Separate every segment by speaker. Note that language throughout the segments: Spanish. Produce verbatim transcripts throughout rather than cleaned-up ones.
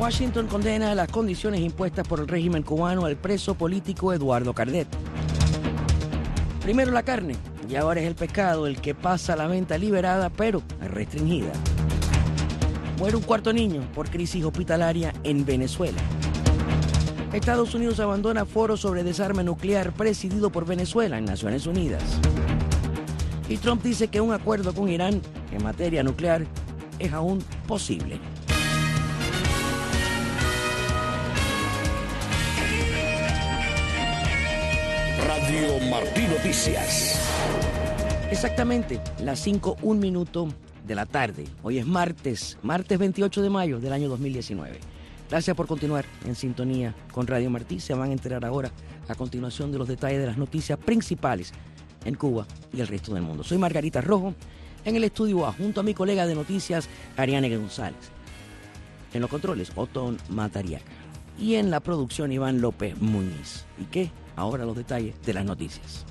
Speaker 1: Washington condena las condiciones impuestas por el régimen cubano al preso político Eduardo Cardet. Primero la carne y ahora es el pescado el que pasa a la venta liberada pero restringida. Muere un cuarto niño por crisis hospitalaria en Venezuela. Estados Unidos abandona foro sobre desarme nuclear presidido por Venezuela en Naciones Unidas. Y Trump dice que un acuerdo con Irán en materia nuclear es aún posible.
Speaker 2: Radio Martí Noticias.
Speaker 1: Exactamente, las cinco, un minuto de la tarde. Hoy es martes, martes veintiocho de mayo del año dos mil diecinueve. Gracias por continuar en sintonía con Radio Martí. Se van a enterar ahora a continuación de los detalles de las noticias principales en Cuba y el resto del mundo. Soy Margarita Rojo, en el estudio A, junto a mi colega de noticias, Ariane González. En los controles, Otón Matariaca. Y en la producción, Iván López Muñiz. ¿Y qué? Ahora los detalles de las noticias.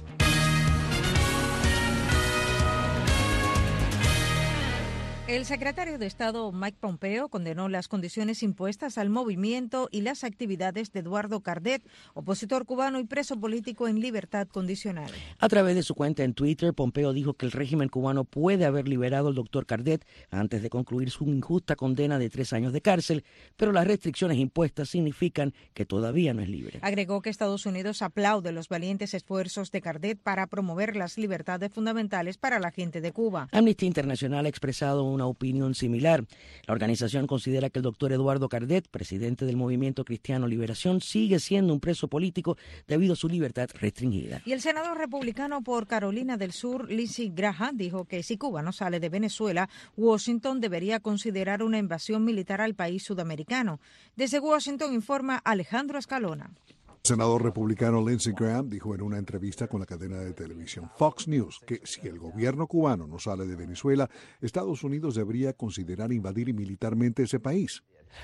Speaker 3: El secretario de Estado Mike Pompeo condenó las condiciones impuestas al movimiento y las actividades de Eduardo Cardet, opositor cubano y preso político en libertad condicional.
Speaker 1: A través de su cuenta en Twitter, Pompeo dijo que el régimen cubano puede haber liberado al doctor Cardet antes de concluir su injusta condena de tres años de cárcel, pero las restricciones impuestas significan que todavía no es libre.
Speaker 3: Agregó que Estados Unidos aplaude los valientes esfuerzos de Cardet para promover las libertades fundamentales para la gente de Cuba.
Speaker 1: Amnistía Internacional ha expresado una opinión similar. La organización considera que el doctor Eduardo Cardet, presidente del Movimiento Cristiano Liberación, sigue siendo un preso político debido a su libertad restringida.
Speaker 3: Y el senador republicano por Carolina del Sur, Lindsey Graham, dijo que si Cuba no sale de Venezuela, Washington debería considerar una invasión militar al país sudamericano. Desde Washington informa Alejandro Escalona.
Speaker 4: El senador republicano Lindsey Graham dijo en una entrevista con la cadena de televisión Fox News que si el gobierno cubano no sale de Venezuela, Estados Unidos debería considerar invadir militarmente ese país.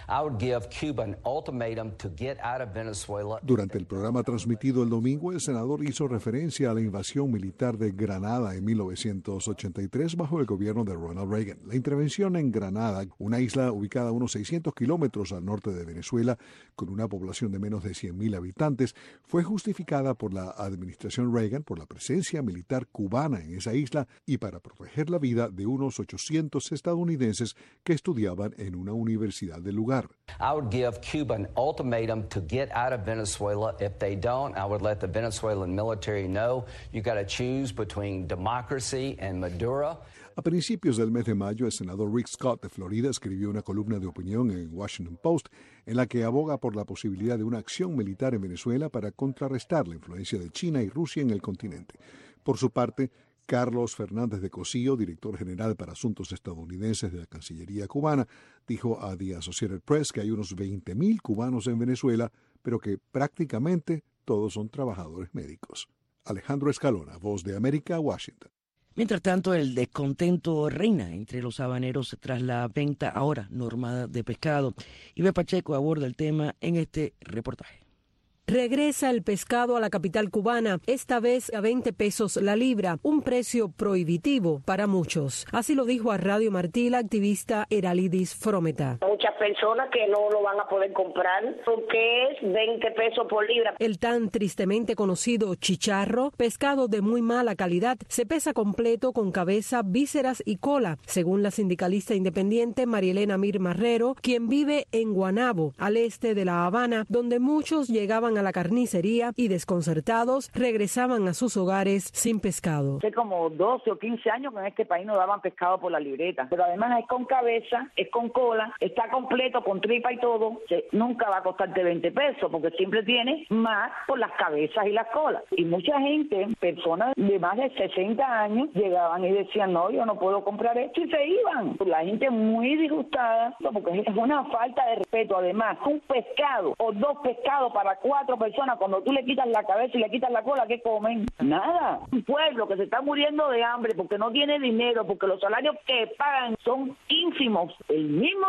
Speaker 4: Durante el programa transmitido el domingo, el senador hizo referencia a la invasión militar de Granada en mil novecientos ochenta y tres bajo el gobierno de Ronald Reagan. La intervención en Granada, una isla ubicada a unos seiscientos kilómetros al norte de Venezuela, con una población de menos de cien mil habitantes, fue justificada por la administración Reagan por la presencia militar cubana en esa isla y para proteger la vida de unos ochocientos estadounidenses que estudiaban en una universidad del lugar.
Speaker 5: I would give Cuba an ultimatum to get out of Venezuela. If they don't, I would let the Venezuelan military know you got to choose between democracy and Maduro.
Speaker 4: A principios del mes de mayo, el senador Rick Scott de Florida escribió una columna de opinión en Washington Post en la que aboga por la posibilidad de una acción militar en Venezuela para contrarrestar la influencia de China y Rusia en el continente. Por su parte, Carlos Fernández de Cosío, director general para asuntos estadounidenses de la Cancillería cubana, dijo a The Associated Press que hay unos veinte mil cubanos en Venezuela, pero que prácticamente todos son trabajadores médicos. Alejandro Escalona, Voz de América, Washington.
Speaker 1: Mientras tanto, el descontento reina entre los habaneros tras la venta ahora normada de pescado. Ibe Pacheco aborda el tema en este reportaje.
Speaker 6: Regresa el pescado a la capital cubana, esta vez a veinte pesos la libra, un precio prohibitivo para muchos. Así lo dijo a Radio Martí la activista Eralidis Frometa.
Speaker 7: Muchas personas que no lo van a poder comprar porque es veinte pesos por libra.
Speaker 6: El tan tristemente conocido chicharro, pescado de muy mala calidad, se pesa completo con cabeza, vísceras y cola, según la sindicalista independiente Marielena Mir Marrero, quien vive en Guanabo, al este de La Habana, donde muchos llegaban a la carnicería y desconcertados regresaban a sus hogares sin pescado.
Speaker 8: Hace como doce o quince años que en este país no daban pescado por la libreta, pero además es con cabeza, es con cola, está completo con tripa y todo, nunca va a costarte veinte pesos porque siempre tiene más por las cabezas y las colas. Y mucha gente, personas de más de sesenta años, llegaban y decían, no, yo no puedo comprar esto y se iban. La gente muy disgustada porque es una falta de respeto. Además, un pescado o dos pescados para cuatro personas, cuando tú le quitas la cabeza y le quitas la cola, ¿qué comen? Nada. Un pueblo que se está muriendo de hambre porque no tiene dinero, porque los salarios que pagan son ínfimos. El mismo sistema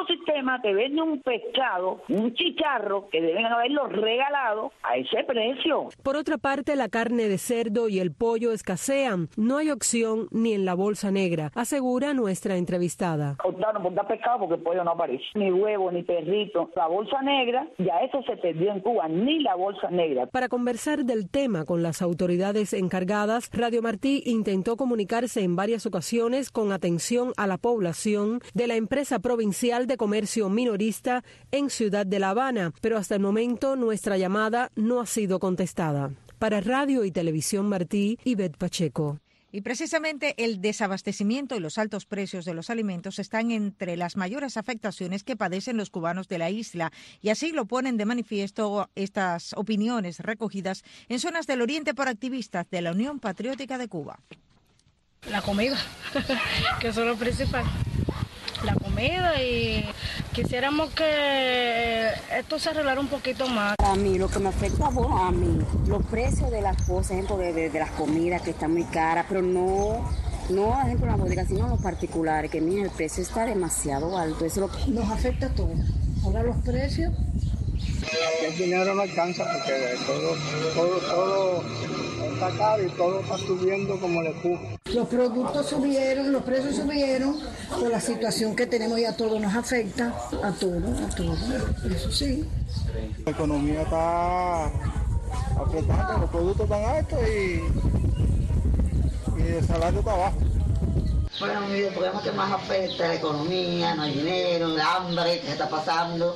Speaker 8: persona te vende un pescado, un chicharro, que deben haberlo regalado a ese precio.
Speaker 6: Por otra parte, la carne de cerdo y el pollo escasean. No hay opción ni en la bolsa negra, asegura nuestra entrevistada.
Speaker 8: Optaron por dar pescado porque el pollo no aparece. Ni huevo, ni perrito. La bolsa negra, ya eso se perdió en Cuba, ni la bolsa negra.
Speaker 6: Para conversar del tema con las autoridades encargadas, Radio Martí intentó comunicarse en varias ocasiones con atención a la población de la empresa provincial de comercio minorista en Ciudad de La Habana, pero hasta el momento nuestra llamada no ha sido contestada. Para Radio y Televisión Martí, Ivette Pacheco.
Speaker 3: Y precisamente el desabastecimiento y los altos precios de los alimentos están entre las mayores afectaciones que padecen los cubanos de la isla, y así lo ponen de manifiesto estas opiniones recogidas en zonas del oriente por activistas de la Unión Patriótica de Cuba.
Speaker 9: La comida, que eso es lo principal. La comida, y quisiéramos que esto se arreglara un poquito más.
Speaker 10: A mí lo que me afecta, bueno, a mí, los precios de las cosas, ejemplo, de, de, de las comidas que están muy caras, pero no, no ejemplo en la bodega, sino en los particulares, que mira, el precio está demasiado alto. Eso es lo que
Speaker 11: nos afecta a todos. Ahora los precios.
Speaker 12: El dinero no alcanza porque todo, todo, todo está caro y todo está subiendo como le ocurre.
Speaker 11: Los productos subieron, los precios subieron, por la situación que tenemos y a todos nos afecta, a todos, a todos, eso sí.
Speaker 12: La economía está apretada, los productos están altos y, y el salario está bajo.
Speaker 13: Bueno, mi el problema que más afecta la economía, no hay dinero, el hambre que se está pasando.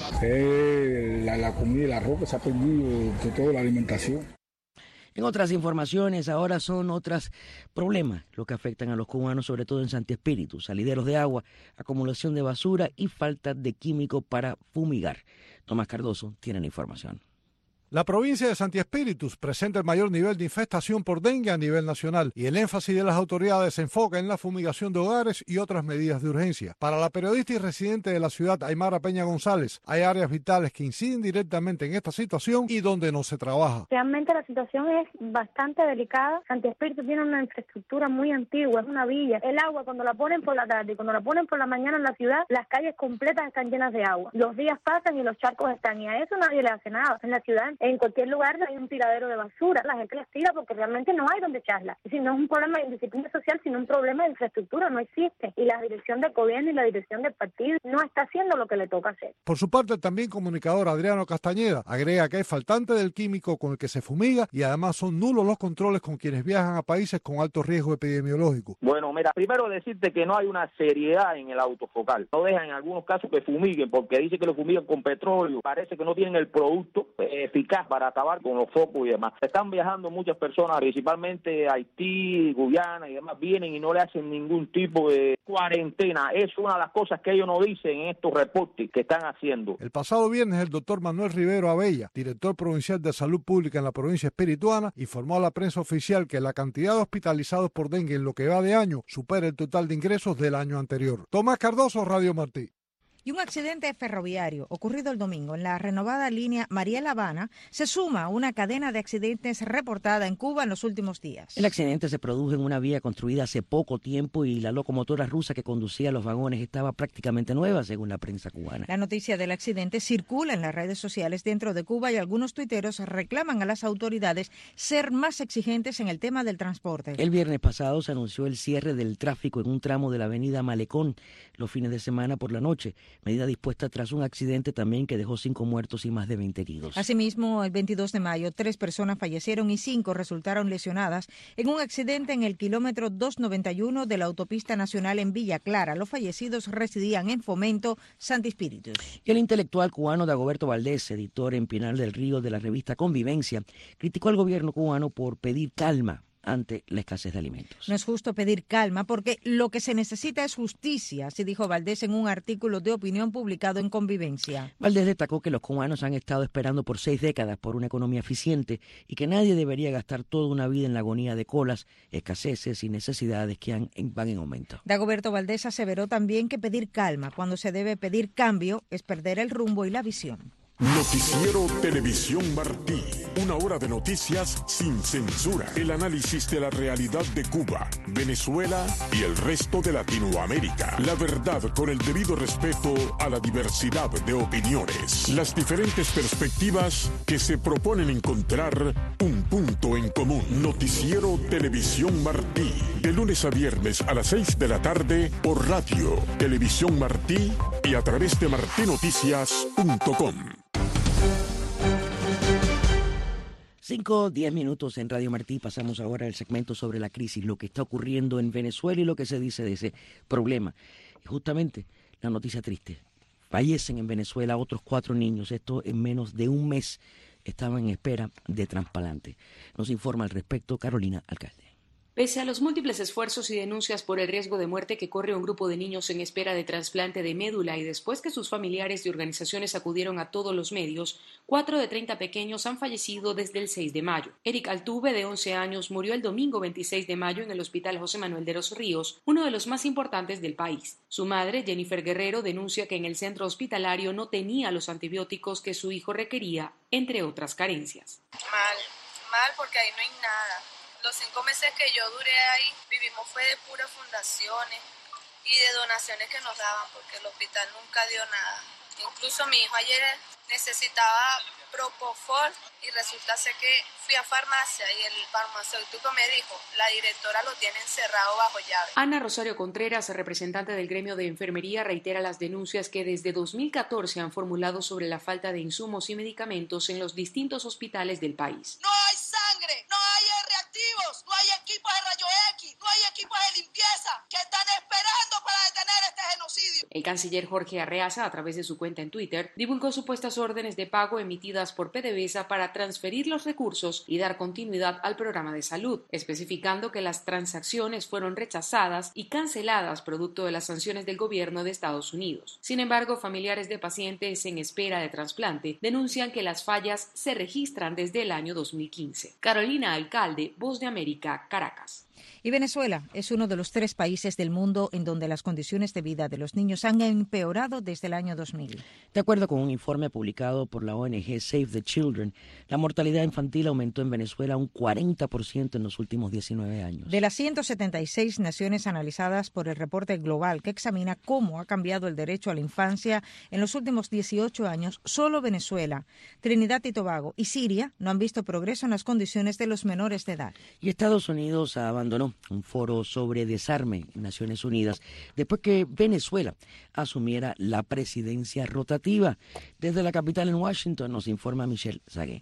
Speaker 14: Eh, la, la comida, la ropa se ha perdido, de toda la alimentación.
Speaker 1: En otras informaciones, ahora son otros problemas los que afectan a los cubanos, sobre todo en Santi Espíritu: salideros de agua, acumulación de basura y falta de químico para fumigar. Tomás Cardoso tiene la información.
Speaker 15: La provincia de Santi Espíritus presenta el mayor nivel de infestación por dengue a nivel nacional, y el énfasis de las autoridades se enfoca en la fumigación de hogares y otras medidas de urgencia. Para la periodista y residente de la ciudad, Aymara Peña González, hay áreas vitales que inciden directamente en esta situación y donde no se trabaja.
Speaker 16: Realmente la situación es bastante delicada. Santi Espíritus tiene una infraestructura muy antigua, es una villa. El agua, cuando la ponen por la tarde y cuando la ponen por la mañana en la ciudad, las calles completas están llenas de agua. Los días pasan y los charcos están, y a eso nadie le hace nada. En la ciudad, en cualquier lugar hay un tiradero de basura, la gente las tira porque realmente no hay donde echarla. Es decir, no es un problema de indisciplina social, sino un problema de infraestructura, no existe. Y la dirección del gobierno y la dirección del partido no está haciendo lo que le toca hacer.
Speaker 15: Por su parte, el también comunicador Adriano Castañeda agrega que es faltante del químico con el que se fumiga, y además son nulos los controles con quienes viajan a países con alto riesgo epidemiológico.
Speaker 17: Bueno, mira, primero decirte que no hay una seriedad en el autofocal. No dejan en algunos casos que fumiguen porque dicen que lo fumigan con petróleo. Parece que no tienen el producto eh, eficaz para acabar con los focos y demás. Están viajando muchas personas, principalmente Haití, Guyana y demás, vienen y no le hacen ningún tipo de cuarentena. Es una de las cosas que ellos no dicen en estos reportes que están haciendo.
Speaker 15: El pasado viernes, el doctor Manuel Rivero Abella, director provincial de Salud Pública en la provincia espirituana, informó a la prensa oficial que la cantidad de hospitalizados por dengue en lo que va de año supera el total de ingresos del año anterior. Tomás Cardoso, Radio Martí.
Speaker 3: Y un accidente ferroviario ocurrido el domingo en la renovada línea Mariel Habana se suma a una cadena de accidentes reportada en Cuba en los últimos días.
Speaker 1: El accidente se produjo en una vía construida hace poco tiempo y la locomotora rusa que conducía los vagones estaba prácticamente nueva, según la prensa cubana.
Speaker 3: La noticia del accidente circula en las redes sociales dentro de Cuba y algunos tuiteros reclaman a las autoridades ser más exigentes en el tema del transporte.
Speaker 1: El viernes pasado se anunció el cierre del tráfico en un tramo de la avenida Malecón los fines de semana por la noche, medida dispuesta tras un accidente también que dejó cinco muertos y más de veinte heridos.
Speaker 3: Asimismo, el veintidós de mayo, tres personas fallecieron y cinco resultaron lesionadas en un accidente en el kilómetro doscientos noventa y uno de la autopista nacional en Villa Clara. Los fallecidos residían en Fomento, Santi Espíritus.
Speaker 1: Y el intelectual cubano Dagoberto Valdés, editor en Pinar del Río de la revista Convivencia, criticó al gobierno cubano por pedir calma ante la escasez de alimentos.
Speaker 3: No es justo pedir calma porque lo que se necesita es justicia, así dijo Valdés en un artículo de opinión publicado en Convivencia.
Speaker 1: Valdés destacó que los cubanos han estado esperando por seis décadas por una economía eficiente y que nadie debería gastar toda una vida en la agonía de colas, escaseces y necesidades que han, van en aumento.
Speaker 3: Dagoberto Valdés aseveró también que pedir calma cuando se debe pedir cambio es perder el rumbo y la visión.
Speaker 2: Noticiero Televisión Martí.
Speaker 18: Una hora de noticias sin censura. El análisis de la realidad de Cuba, Venezuela y el resto de Latinoamérica. La verdad con el debido respeto a la diversidad de opiniones. Las diferentes perspectivas que se proponen encontrar un punto en común. Noticiero Televisión Martí. De lunes a viernes a las seis de la tarde por Radio Televisión Martí y a través de martí noticias punto com.
Speaker 1: Cinco, diez minutos en Radio Martí. Pasamos ahora al segmento sobre la crisis, lo que está ocurriendo en Venezuela y lo que se dice de ese problema. Y justamente la noticia triste. Fallecen en Venezuela otros cuatro niños. Esto en menos de un mes estaban en espera de trasplante. Nos informa al respecto Carolina Alcalde.
Speaker 19: Pese a los múltiples esfuerzos y denuncias por el riesgo de muerte que corre un grupo de niños en espera de trasplante de médula y después que sus familiares y organizaciones acudieron a todos los medios, cuatro de treinta pequeños han fallecido desde el seis de mayo. Eric Altuve, de once años, murió el domingo veintiséis de mayo en el Hospital José Manuel de los Ríos, uno de los más importantes del país. Su madre, Jennifer Guerrero, denuncia que en el centro hospitalario no tenía los antibióticos que su hijo requería, entre otras carencias.
Speaker 20: Mal, mal porque ahí no hay nada. Los cinco meses que yo duré ahí, vivimos fue de puras fundaciones y de donaciones que nos daban, porque el hospital nunca dio nada. Incluso mi hijo ayer necesitaba Propofol y resulta ser que fui a farmacia y el farmacéutico me dijo, la directora lo tiene encerrado bajo llave.
Speaker 19: Ana Rosario Contreras, representante del gremio de enfermería, reitera las denuncias que desde dos mil catorce han formulado sobre la falta de insumos y medicamentos en los distintos hospitales del país.
Speaker 21: No hay sangre, no hay reactivos, no hay equipos de rayos X, no hay equipos de limpieza que están esperando para detener este genocidio.
Speaker 19: El canciller Jorge Arreaza, a través de su cuenta en Twitter, divulgó supuestas órdenes de pago emitidas por PDVSA para transferir los recursos y dar continuidad al programa de salud, especificando que las transacciones fueron rechazadas y canceladas producto de las sanciones del gobierno de Estados Unidos. Sin embargo, familiares de pacientes en espera de trasplante denuncian que las fallas se registran desde el año dos mil quince. Carolina Alcalde, Voz de América, Caracas.
Speaker 3: Y Venezuela es uno de los tres países del mundo en donde las condiciones de vida de los niños han empeorado desde el año dos mil.
Speaker 1: De acuerdo con un informe publicado por la O N G Save the Children, la mortalidad infantil aumentó en Venezuela un cuarenta por ciento en los últimos diecinueve años.
Speaker 3: De las ciento setenta y seis naciones analizadas por el reporte global que examina cómo ha cambiado el derecho a la infancia en los últimos dieciocho años, solo Venezuela, Trinidad y Tobago y Siria no han visto progreso en las condiciones de los menores de edad.
Speaker 1: Y Estados Unidos abandonó un foro sobre desarme en Naciones Unidas después que Venezuela asumiera la presidencia rotativa. Desde la capital en Washington nos informa Michelle Sagué.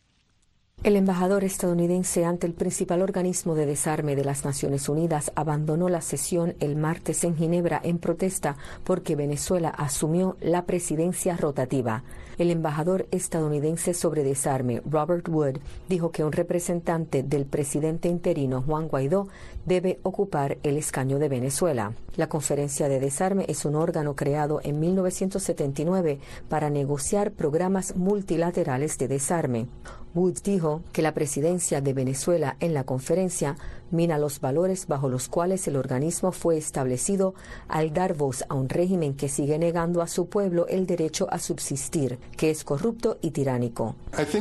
Speaker 22: El embajador estadounidense ante el principal organismo de desarme de las Naciones Unidas abandonó la sesión el martes en Ginebra en protesta porque Venezuela asumió la presidencia rotativa. El embajador estadounidense sobre desarme, Robert Wood, dijo que un representante del presidente interino, Juan Guaidó, debe ocupar el escaño de Venezuela. La Conferencia de Desarme es un órgano creado en mil novecientos setenta y nueve para negociar programas multilaterales de desarme. Woods dijo que la presidencia de Venezuela en la conferencia mina los valores bajo los cuales el organismo fue establecido al dar voz a un régimen que sigue negando a su pueblo el derecho a subsistir, que es corrupto y tiránico.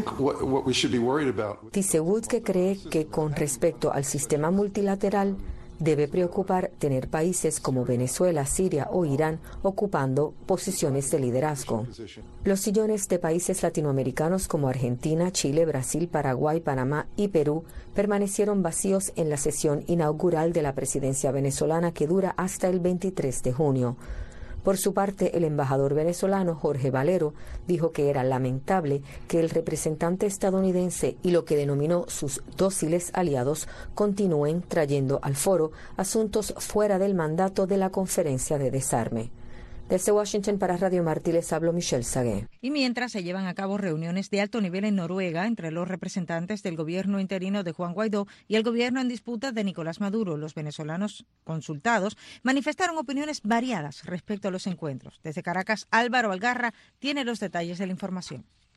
Speaker 22: Dice Woods que cree que con respecto al sistema multilateral debe preocupar tener países como Venezuela, Siria o Irán ocupando posiciones de liderazgo. Los sillones de países latinoamericanos como Argentina, Chile, Brasil, Paraguay, Panamá y Perú permanecieron vacíos en la sesión inaugural de la presidencia venezolana que dura hasta el veintitrés de junio. Por su parte, el embajador venezolano Jorge Valero dijo que era lamentable que el representante estadounidense y lo que denominó sus dóciles aliados continúen trayendo al foro asuntos fuera del mandato de la Conferencia de Desarme. Desde Washington para Radio Martí les hablo Michelle Sagué.
Speaker 3: Y mientras se llevan a cabo reuniones de alto nivel en Noruega entre los representantes del gobierno interino de Juan Guaidó y el gobierno en disputa de Nicolás Maduro, los venezolanos consultados manifestaron opiniones variadas respecto a los encuentros. Desde Caracas, Álvaro Algarra tiene los detalles de la información.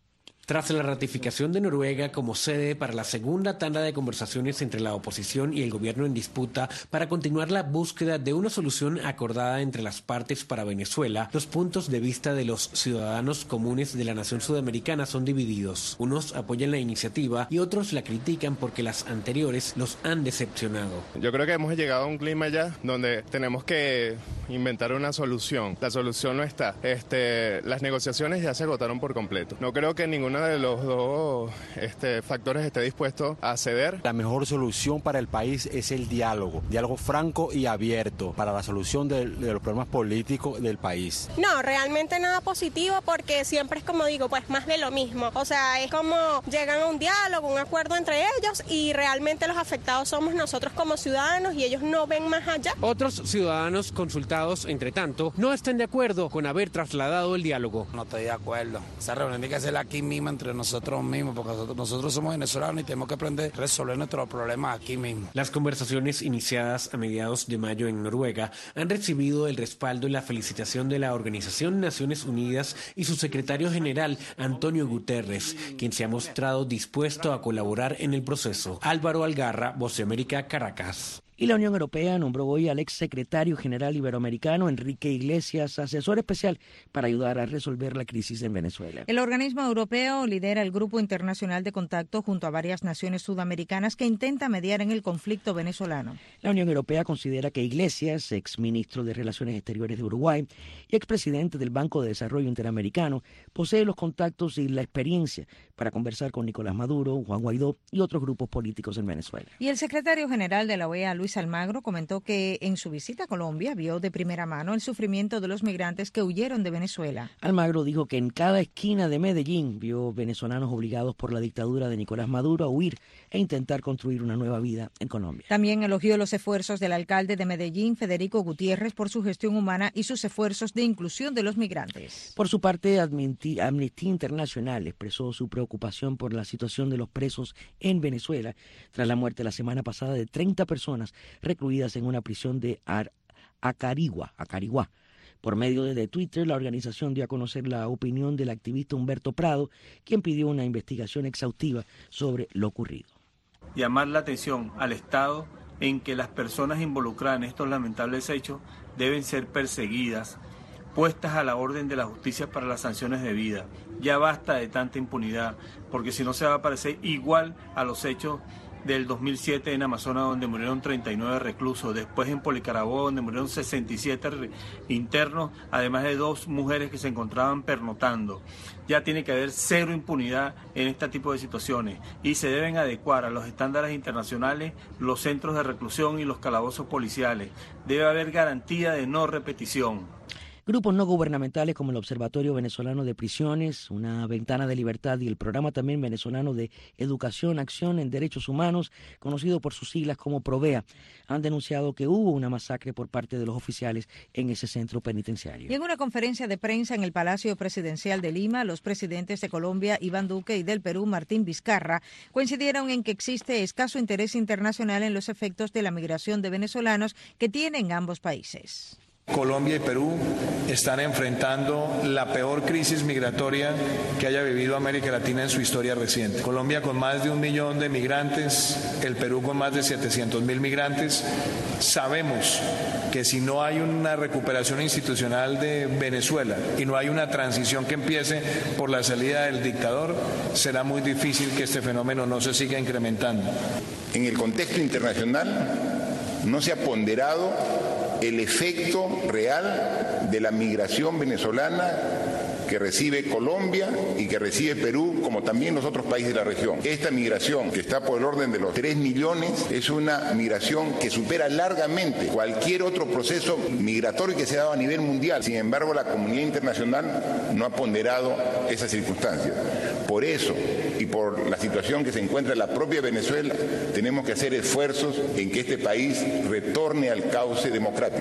Speaker 4: Tras la ratificación de Noruega como sede para la segunda tanda de conversaciones entre la oposición y el gobierno en disputa para continuar la búsqueda de una solución acordada entre las partes para Venezuela, los puntos de vista de los ciudadanos comunes de la nación sudamericana son divididos. Unos apoyan la iniciativa y otros la critican porque las anteriores los han decepcionado.
Speaker 5: Yo creo que hemos llegado a un clima ya donde tenemos que inventar una solución. La solución no está. Este, las negociaciones ya se agotaron por completo. No creo que ninguno de los dos este, factores esté dispuesto a ceder.
Speaker 23: La mejor solución para el país es el diálogo, diálogo franco y abierto para la solución de, de los problemas políticos del país.
Speaker 24: No, realmente nada positivo porque siempre es como digo, pues más de lo mismo. O sea, es como llegan a un diálogo, un acuerdo entre ellos y realmente los afectados somos nosotros como ciudadanos y ellos no ven más allá.
Speaker 4: Otros ciudadanos consultados, entre tanto, no están de acuerdo con haber trasladado el diálogo.
Speaker 25: No estoy de acuerdo. Esa reunión tiene que ser aquí mismo entre nosotros mismos, porque nosotros, nosotros somos venezolanos y tenemos que aprender a resolver nuestros problemas aquí mismo.
Speaker 4: Las conversaciones iniciadas a mediados de mayo en Noruega han recibido el respaldo y la felicitación de la Organización Naciones Unidas y su secretario general, Antonio Guterres, quien se ha mostrado dispuesto a colaborar en el proceso. Álvaro Algarra, Voz de América, Caracas.
Speaker 1: Y la Unión Europea nombró hoy al exsecretario general iberoamericano Enrique Iglesias asesor especial para ayudar a resolver la crisis en Venezuela.
Speaker 3: El organismo europeo lidera el Grupo Internacional de Contacto junto a varias naciones sudamericanas que intenta mediar en el conflicto venezolano.
Speaker 1: La Unión Europea considera que Iglesias, exministro de Relaciones Exteriores de Uruguay y expresidente del Banco de Desarrollo Interamericano, posee los contactos y la experiencia para conversar con Nicolás Maduro, Juan Guaidó y otros grupos políticos en Venezuela.
Speaker 3: Y el secretario general de la O E A, Luis Almagro, comentó que en su visita a Colombia vio de primera mano el sufrimiento de los migrantes que huyeron de Venezuela.
Speaker 1: Almagro dijo que en cada esquina de Medellín vio venezolanos obligados por la dictadura de Nicolás Maduro a huir e intentar construir una nueva vida en Colombia.
Speaker 3: También elogió los esfuerzos del alcalde de Medellín, Federico Gutiérrez, por su gestión humana y sus esfuerzos de inclusión de los migrantes.
Speaker 1: Por su parte, Amnistía Internacional expresó su preocupación por la situación de los presos en Venezuela tras la muerte la semana pasada de treinta personas recluidas en una prisión de Ar Acarigua, Acarigua. Por medio de Twitter, la organización dio a conocer la opinión del activista Humberto Prado, quien pidió una investigación exhaustiva sobre lo ocurrido.
Speaker 26: Llamar la atención al Estado en que las personas involucradas en estos lamentables hechos deben ser perseguidas, puestas a la orden de la justicia para las sanciones debidas. Ya basta de tanta impunidad, porque si no se va a parecer igual a los hechos del dos mil siete en Amazonas, donde murieron treinta y nueve reclusos, después en Policarabó, donde murieron sesenta y siete internos, además de dos mujeres que se encontraban pernotando. Ya tiene que haber cero impunidad en este tipo de situaciones y se deben adecuar a los estándares internacionales los centros de reclusión y los calabozos policiales. Debe haber garantía de no repetición.
Speaker 1: Grupos no gubernamentales como el Observatorio Venezolano de Prisiones, Una Ventana de Libertad y el Programa también venezolano de Educación, Acción en Derechos Humanos, conocido por sus siglas como PROVEA, han denunciado que hubo una masacre por parte de los oficiales en ese centro penitenciario.
Speaker 3: Y en una conferencia de prensa en el Palacio Presidencial de Lima, los presidentes de Colombia, Iván Duque, y del Perú, Martín Vizcarra, coincidieron en que existe escaso interés internacional en los efectos de la migración de venezolanos que tienen ambos países.
Speaker 27: Colombia y Perú están enfrentando la peor crisis migratoria que haya vivido América Latina en su historia reciente. Colombia con más de un millón de migrantes, el Perú con más de setecientos mil migrantes. Sabemos que si no hay una recuperación institucional de Venezuela y no hay una transición que empiece por la salida del dictador, será muy difícil que este fenómeno no se siga incrementando.
Speaker 28: En el contexto internacional no se ha ponderado el efecto real de la migración venezolana que recibe Colombia y que recibe Perú, como también los otros países de la región. Esta migración, que está por el orden de los tres millones, es una migración que supera largamente cualquier otro proceso migratorio que se ha dado a nivel mundial. Sin embargo, la comunidad internacional no ha ponderado esas circunstancias. Por eso, y por la situación que se encuentra en la propia Venezuela, tenemos que hacer esfuerzos en que este país retorne al cauce democrático.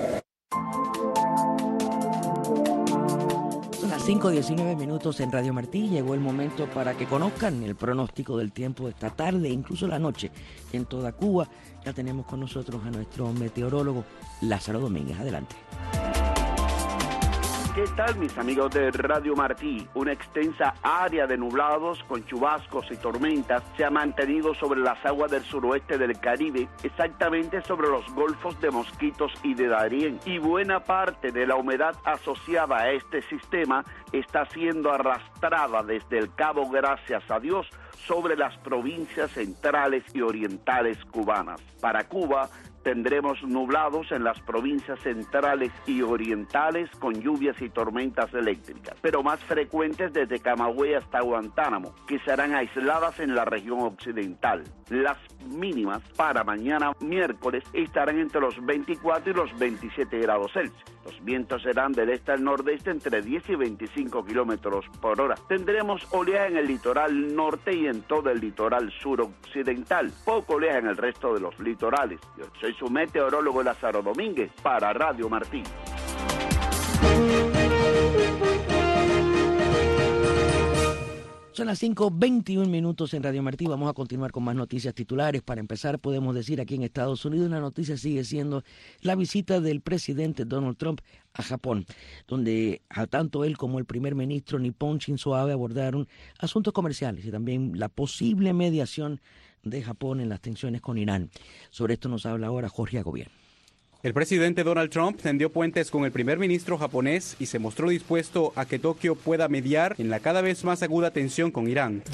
Speaker 1: cinco diecinueve minutos en Radio Martí. Llegó el momento para que conozcan el pronóstico del tiempo de esta tarde, incluso la noche en toda Cuba. Ya tenemos con nosotros a nuestro meteorólogo Lázaro Domínguez. Adelante.
Speaker 6: ¿Qué tal, mis amigos de Radio Martí? Una extensa área de nublados con chubascos y tormentas se ha mantenido sobre las aguas del suroeste del Caribe, exactamente sobre los golfos de Mosquitos y de Darién. Y buena parte de la humedad asociada a este sistema está siendo arrastrada desde el Cabo, gracias a Dios, sobre las provincias centrales y orientales cubanas. Para Cuba, tendremos nublados en las provincias centrales y orientales con lluvias y tormentas eléctricas, pero más frecuentes desde Camagüey hasta Guantánamo, que serán aisladas en la región occidental. Las mínimas para mañana miércoles estarán entre los veinticuatro y los veintisiete grados Celsius. Los vientos serán del este al nordeste entre diez y veinticinco kilómetros por hora. Tendremos oleaje en el litoral norte y en todo el litoral suroccidental. Poco oleaje en el resto de los litorales. Yo soy su meteorólogo Lázaro Domínguez para Radio Martí.
Speaker 1: Son las cinco veintiún minutos en Radio Martí. Vamos a continuar con más noticias titulares. Para empezar, podemos decir aquí en Estados Unidos, la noticia sigue siendo la visita del presidente Donald Trump a Japón, donde tanto él como el primer ministro Nippon Shinzo Abe abordaron asuntos comerciales y también la posible mediación de Japón en las tensiones con Irán. Sobre esto nos habla ahora Jorge Agobián.
Speaker 7: El presidente Donald Trump tendió puentes con el primer ministro japonés y se mostró dispuesto a que Tokio pueda mediar en la cada vez más aguda tensión con Irán.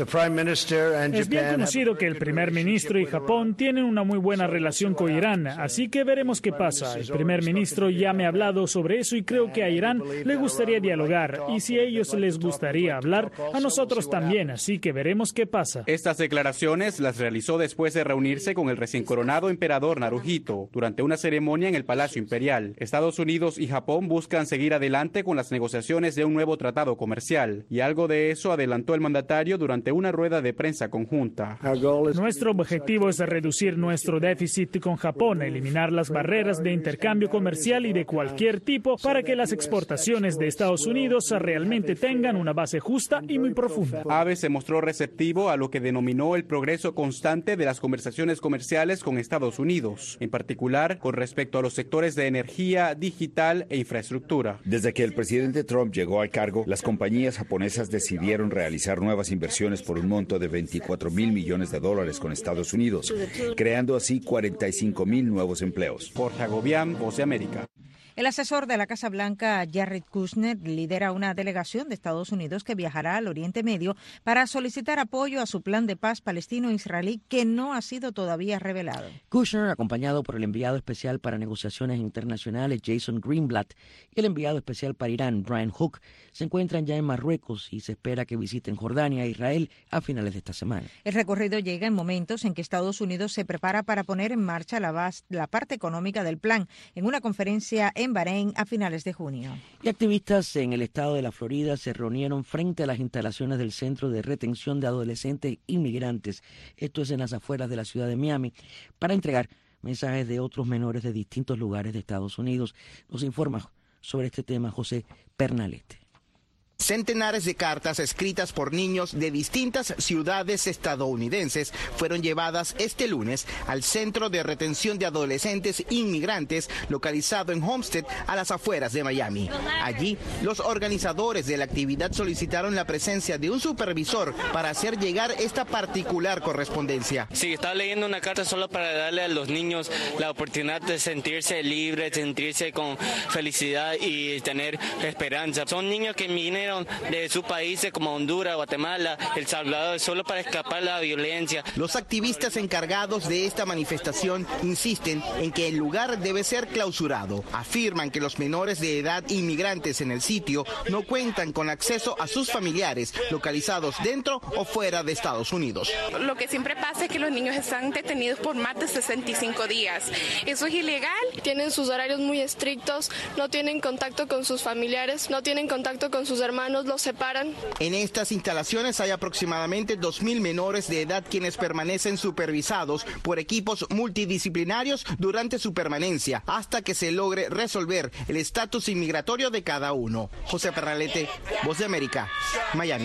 Speaker 8: Es bien conocido que el primer ministro y Japón tienen una muy buena relación con Irán, así que veremos qué pasa. El primer ministro ya me ha hablado sobre eso y creo que a Irán le gustaría dialogar, y si a ellos les gustaría hablar, a nosotros también, así que veremos qué pasa.
Speaker 7: Estas declaraciones las realizó después de reunirse con el recién coronado emperador Naruhito durante una ceremonia en el Palacio Imperial. Estados Unidos y Japón buscan seguir adelante con las negociaciones de un nuevo tratado comercial, y algo de eso adelantó el mandatario durante una rueda de prensa conjunta.
Speaker 8: Nuestro objetivo es reducir nuestro déficit con Japón, eliminar las barreras de intercambio comercial y de cualquier tipo para que las exportaciones de Estados Unidos realmente tengan una base justa y muy profunda.
Speaker 7: Abe se mostró receptivo a lo que denominó el progreso constante de las conversaciones comerciales con Estados Unidos, en particular con respecto a los sectores de energía, digital e infraestructura.
Speaker 9: Desde que el presidente Trump llegó al cargo, las compañías japonesas decidieron realizar nuevas inversiones por un monto de veinticuatro mil millones de dólares con Estados Unidos, creando así cuarenta y cinco mil nuevos empleos.
Speaker 7: Jorge Agobián, Voz de América.
Speaker 3: El asesor de la Casa Blanca, Jared Kushner, lidera una delegación de Estados Unidos que viajará al Oriente Medio para solicitar apoyo a su plan de paz palestino-israelí que no ha sido todavía revelado.
Speaker 1: Kushner, acompañado por el enviado especial para negociaciones internacionales, Jason Greenblatt, y el enviado especial para Irán, Brian Hook, se encuentran ya en Marruecos y se espera que visiten Jordania e Israel a finales de esta semana.
Speaker 3: El recorrido llega en momentos en que Estados Unidos se prepara para poner en marcha la, base, la parte económica del plan en una conferencia en Bahrein a finales de junio.
Speaker 1: Y activistas en el estado de la Florida se reunieron frente a las instalaciones del Centro de Retención de Adolescentes Inmigrantes, esto es en las afueras de la ciudad de Miami, para entregar mensajes de otros menores de distintos lugares de Estados Unidos. Nos informa sobre este tema José Pernalete.
Speaker 10: Centenares de cartas escritas por niños de distintas ciudades estadounidenses fueron llevadas este lunes al Centro de Retención de Adolescentes Inmigrantes localizado en Homestead, a las afueras de Miami. Allí, los organizadores de la actividad solicitaron la presencia de un supervisor para hacer llegar esta particular correspondencia.
Speaker 11: Sí, estaba leyendo una carta solo para darle a los niños la oportunidad de sentirse libres, sentirse con felicidad y tener esperanza. Son niños que vinieron de sus países como Honduras, Guatemala, El Salvador, solo para escapar de la violencia.
Speaker 10: Los activistas encargados de esta manifestación insisten en que el lugar debe ser clausurado. Afirman que los menores de edad inmigrantes en el sitio no cuentan con acceso a sus familiares localizados dentro o fuera de Estados Unidos.
Speaker 12: Lo que siempre pasa es que los niños están detenidos por más de sesenta y cinco días. Eso es ilegal.
Speaker 13: Tienen sus horarios muy estrictos, no tienen contacto con sus familiares, no tienen contacto con sus hermanos. Los separan.
Speaker 10: En estas instalaciones hay aproximadamente dos mil menores de edad quienes permanecen supervisados por equipos multidisciplinarios durante su permanencia hasta que se logre resolver el estatus inmigratorio de cada uno. José Pernalete, Voz de América, Miami.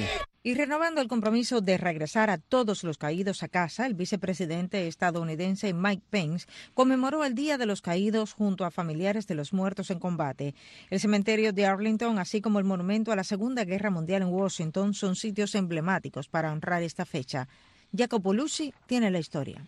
Speaker 3: Y renovando el compromiso de regresar a todos los caídos a casa, el vicepresidente estadounidense Mike Pence conmemoró el Día de los Caídos junto a familiares de los muertos en combate. El cementerio de Arlington, así como el monumento a la Segunda Guerra Mundial en Washington, son sitios emblemáticos para honrar esta fecha. Jacopo Luzzi tiene la historia.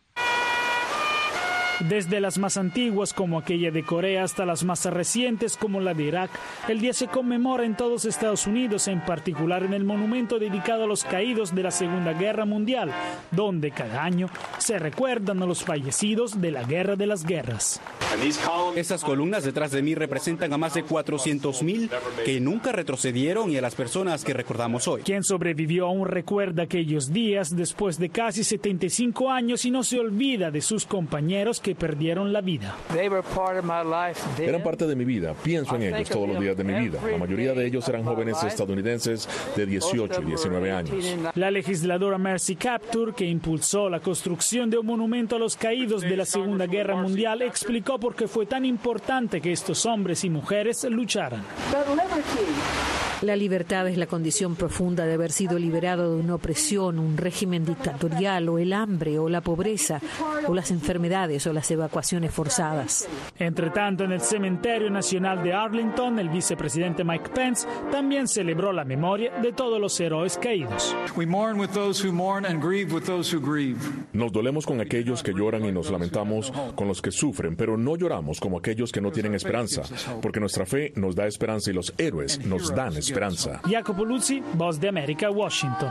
Speaker 8: Desde las más antiguas como aquella de Corea hasta las más recientes como la de Irak, el día se conmemora en todos Estados Unidos, en particular en el monumento dedicado a los caídos de la Segunda Guerra Mundial, donde cada año se recuerdan a los fallecidos de la Guerra de las Guerras.
Speaker 7: Estas columnas detrás de mí representan a más de cuatrocientos mil que nunca retrocedieron y a las personas que recordamos hoy.
Speaker 8: Quien sobrevivió aún recuerda aquellos días después de casi setenta y cinco años y no se olvida de sus compañeros que perdieron la vida.
Speaker 2: Eran parte de mi vida, pienso en ellos todos los días de mi vida. La mayoría de ellos eran jóvenes estadounidenses de dieciocho y diecinueve años.
Speaker 8: La legisladora Mercy Kaptur, que impulsó la construcción de un monumento a los caídos de la Segunda Guerra Mundial, explicó por qué fue tan importante que estos hombres y mujeres lucharan.
Speaker 14: La libertad es la condición profunda de haber sido liberado de una opresión, un régimen dictatorial, o el hambre, o la pobreza, o las enfermedades, o las evacuaciones forzadas.
Speaker 8: Entre tanto, en el Cementerio Nacional de Arlington, el vicepresidente Mike Pence también celebró la memoria de todos los héroes caídos.
Speaker 2: Nos dolemos con aquellos que lloran y nos lamentamos con los que sufren, pero no lloramos como aquellos que no tienen esperanza, porque nuestra fe nos da esperanza y los héroes nos dan esperanza. Esperanza.
Speaker 8: Jacopo Luzzi, Voz de América, Washington.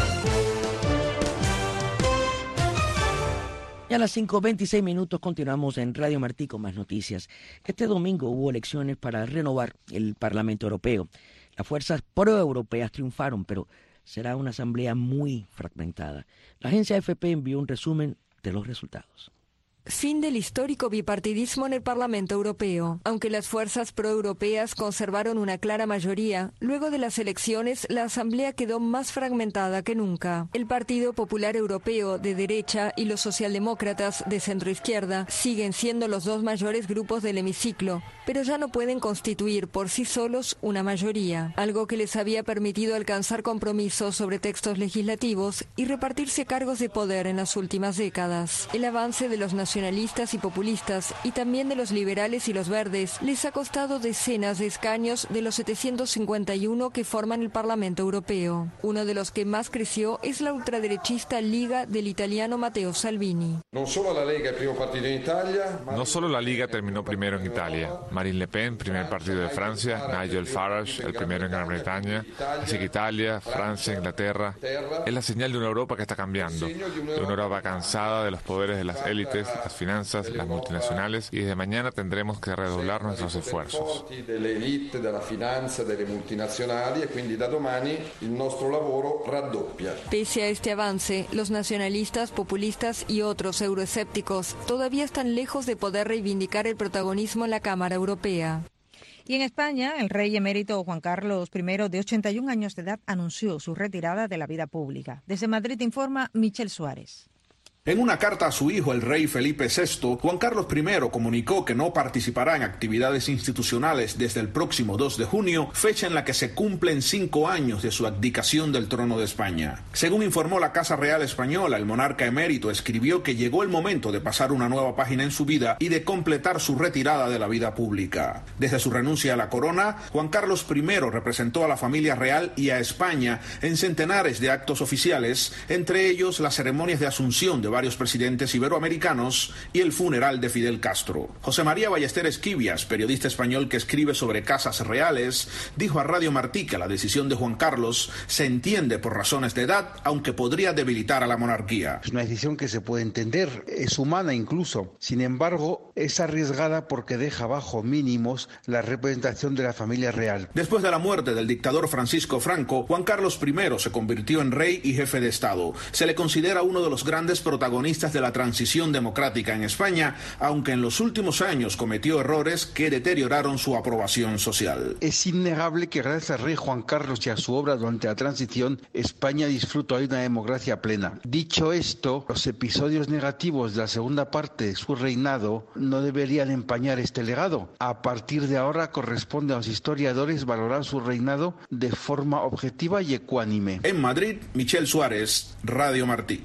Speaker 1: Y a las cinco veintiséis minutos continuamos en Radio Martí con más noticias. Este domingo hubo elecciones para renovar el Parlamento Europeo. Las fuerzas proeuropeas triunfaron, pero será una asamblea muy fragmentada. La agencia A F P envió un resumen de los resultados.
Speaker 22: Fin del histórico bipartidismo en el Parlamento Europeo. Aunque las fuerzas proeuropeas conservaron una clara mayoría, luego de las elecciones la asamblea quedó más fragmentada que nunca. El Partido Popular Europeo de derecha y los socialdemócratas de centroizquierda siguen siendo los dos mayores grupos del hemiciclo, pero ya no pueden constituir por sí solos una mayoría, algo que les había permitido alcanzar compromisos sobre textos legislativos y repartirse cargos de poder en las últimas décadas. El avance de los nacionalistas y populistas y también de los liberales y los verdes les ha costado decenas de escaños de los setecientos cincuenta y uno que forman el Parlamento Europeo. Uno de los que más creció es la ultraderechista Liga del italiano Matteo Salvini.
Speaker 15: No solo la Lega, el primer partido en Italia. No solo la Liga terminó primero en Italia. Marine Le Pen, primer partido de Francia. Nigel Farage, el primero en Gran Bretaña. Así que Italia, Francia, Inglaterra. Es la señal de una Europa que está cambiando. De una Europa cansada de los poderes de las élites, las finanzas, las multinacionales, y desde mañana tendremos que redoblar nuestros esfuerzos.
Speaker 22: Pese a este avance, los nacionalistas, populistas y otros euroescépticos todavía están lejos de poder reivindicar el protagonismo en la Cámara Europea.
Speaker 3: Y en España, el rey emérito Juan Carlos primero, de ochenta y un años de edad, anunció su retirada de la vida pública. Desde Madrid informa Michel Suárez.
Speaker 16: En una carta a su hijo, el rey Felipe sexto, Juan Carlos primero comunicó que no participará en actividades institucionales desde el próximo dos de junio, fecha en la que se cumplen cinco años de su abdicación del trono de España. Según informó la Casa Real Española, el monarca emérito escribió que llegó el momento de pasar una nueva página en su vida y de completar su retirada de la vida pública. Desde su renuncia a la corona, Juan Carlos primero representó a la familia real y a España en centenares de actos oficiales, entre ellos las ceremonias de asunción de varios presidentes iberoamericanos y el funeral de Fidel Castro. José María Ballester Esquivias, periodista español que escribe sobre casas reales, dijo a Radio Martí que la decisión de Juan Carlos se entiende por razones de edad, aunque podría debilitar a la monarquía.
Speaker 17: Es una decisión que se puede entender, es humana incluso. Sin embargo, es arriesgada porque deja bajo mínimos la representación de la familia real.
Speaker 16: Después de la muerte del dictador Francisco Franco, Juan Carlos primero se convirtió en rey y jefe de Estado. Se le considera uno de los grandes protagonistas protagonistas de la transición democrática en España, aunque en los últimos años cometió errores que deterioraron su aprobación social.
Speaker 17: Es innegable que gracias al rey Juan Carlos y a su obra durante la transición, España disfruta hoy de una democracia plena. Dicho esto, los episodios negativos de la segunda parte de su reinado no deberían empañar este legado. A partir de ahora corresponde a los historiadores valorar su reinado de forma objetiva y ecuánime.
Speaker 16: En Madrid, Michel Suárez, Radio Martí.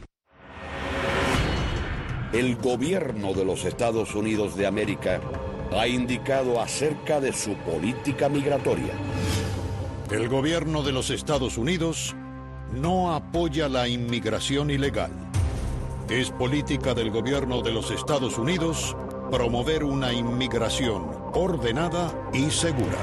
Speaker 5: El gobierno de los Estados Unidos de América ha indicado acerca de su política migratoria.
Speaker 18: El gobierno de los Estados Unidos no apoya la inmigración ilegal. Es política del gobierno de los Estados Unidos promover una inmigración ordenada y segura.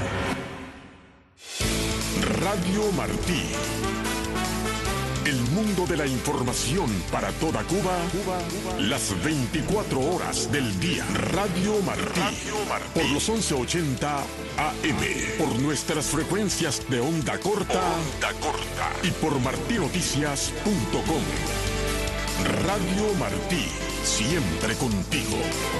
Speaker 19: Radio Martí. El mundo de la información para toda Cuba, Cuba, Cuba. Las veinticuatro horas del día. Radio Martí. Radio Martí. Por los once ochenta A M. Por nuestras frecuencias de onda corta. Onda corta. Y por martí noticias punto com. Radio Martí. Siempre contigo.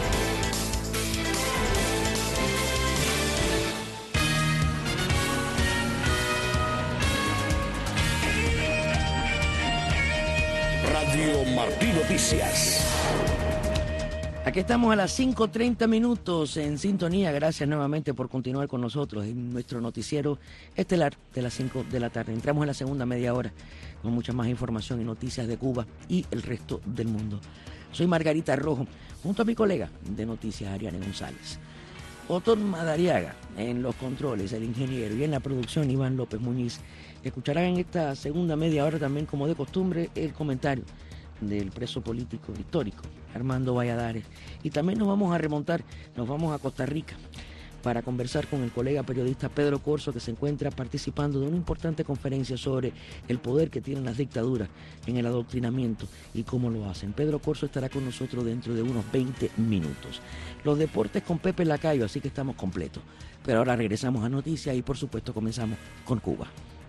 Speaker 5: Radio Martí Noticias.
Speaker 1: Aquí estamos a las cinco treinta minutos en sintonía. Gracias nuevamente por continuar con nosotros en nuestro noticiero estelar de las cinco de la tarde. Entramos en la segunda media hora con mucha más información y noticias de Cuba y el resto del mundo. Soy Margarita Rojo, junto a mi colega de noticias, Ariane González. Otón Madariaga en los controles, el ingeniero, y en la producción, Iván López Muñiz. Escucharán en esta segunda media hora también, como de costumbre, el comentario del preso político histórico, Armando Valladares. Y también nos vamos a remontar, nos vamos a Costa Rica para conversar con el colega periodista Pedro Corso, que se encuentra participando de una importante conferencia sobre el poder que tienen las dictaduras en el adoctrinamiento y cómo lo hacen. Pedro Corso estará con nosotros dentro de unos veinte minutos. Los deportes con Pepe Lacayo, así que estamos completos. Pero ahora regresamos a noticias y por supuesto comenzamos con Cuba.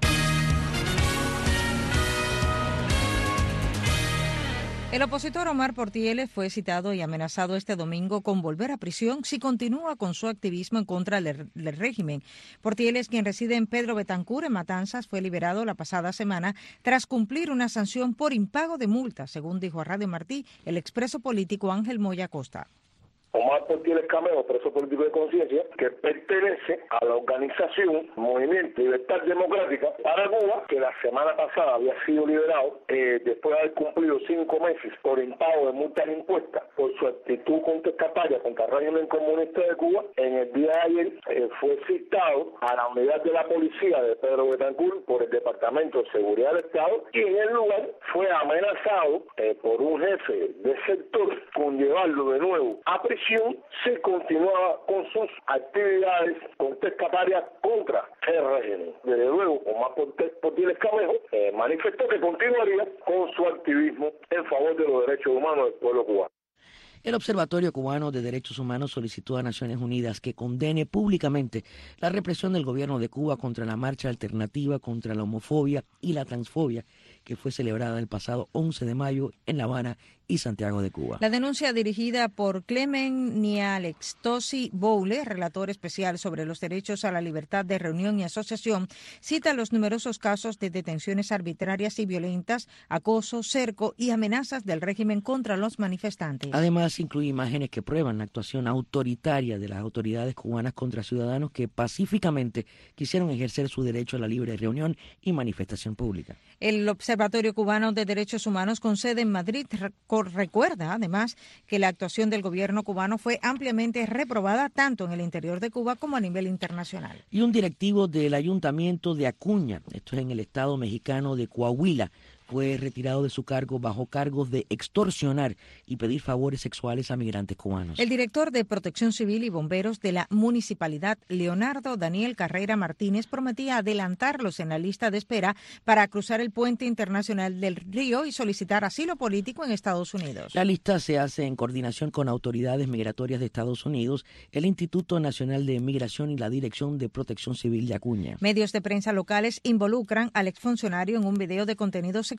Speaker 3: El opositor Omar Portieles fue citado y amenazado este domingo con volver a prisión si continúa con su activismo en contra del, del régimen. Portieles, quien reside en Pedro Betancur, en Matanzas, fue liberado la pasada semana tras cumplir una sanción por impago de multa, según dijo a Radio Martí el expreso político Ángel Moya Costa.
Speaker 20: Omar Portieles Camejo, preso político de conciencia, que pertenece a la organización Movimiento Libertad Democrática para Cuba, que la semana pasada había sido liberado eh, después de haber cumplido cinco meses por impago de multas impuestas por su actitud contestataria contra el régimen comunista de Cuba. En el día de ayer eh, fue citado a la unidad de la policía de Pedro Betancur por el Departamento de Seguridad del Estado y en el lugar fue amenazado eh, por un jefe de sector con llevarlo de nuevo a prisión. Se continuaba con sus actividades contestatarias contra el régimen. Desde luego, Omar Portieles Camejo eh, manifestó que continuaría con su activismo en favor de los derechos humanos del pueblo cubano.
Speaker 1: El Observatorio Cubano de Derechos Humanos solicitó a Naciones Unidas que condene públicamente la represión del gobierno de Cuba contra la marcha alternativa contra la homofobia y la transfobia que fue celebrada el pasado once de mayo en La Habana y Santiago de Cuba.
Speaker 3: La denuncia dirigida por Clemen Nialextosi Boule, relator especial sobre los derechos a la libertad de reunión y asociación, cita los numerosos casos de detenciones arbitrarias y violentas, acoso, cerco y amenazas del régimen contra los manifestantes.
Speaker 1: Además, incluye imágenes que prueban la actuación autoritaria de las autoridades cubanas contra ciudadanos que pacíficamente quisieron ejercer su derecho a la libre reunión y manifestación pública.
Speaker 3: El Observatorio Cubano de Derechos Humanos con sede en Madrid recuerda, además, que la actuación del gobierno cubano fue ampliamente reprobada tanto en el interior de Cuba como a nivel internacional.
Speaker 1: Y un directivo del ayuntamiento de Acuña, esto es en el estado mexicano de Coahuila, fue retirado de su cargo bajo cargos de extorsionar y pedir favores sexuales a migrantes cubanos.
Speaker 3: El director de Protección Civil y Bomberos de la municipalidad, Leonardo Daniel Carrera Martínez, prometía adelantarlos en la lista de espera para cruzar el puente internacional del Río y solicitar asilo político en Estados Unidos.
Speaker 1: La lista se hace en coordinación con autoridades migratorias de Estados Unidos, el Instituto Nacional de Migración y la Dirección de Protección Civil de Acuña.
Speaker 3: Medios de prensa locales involucran al exfuncionario en un video de contenido sexual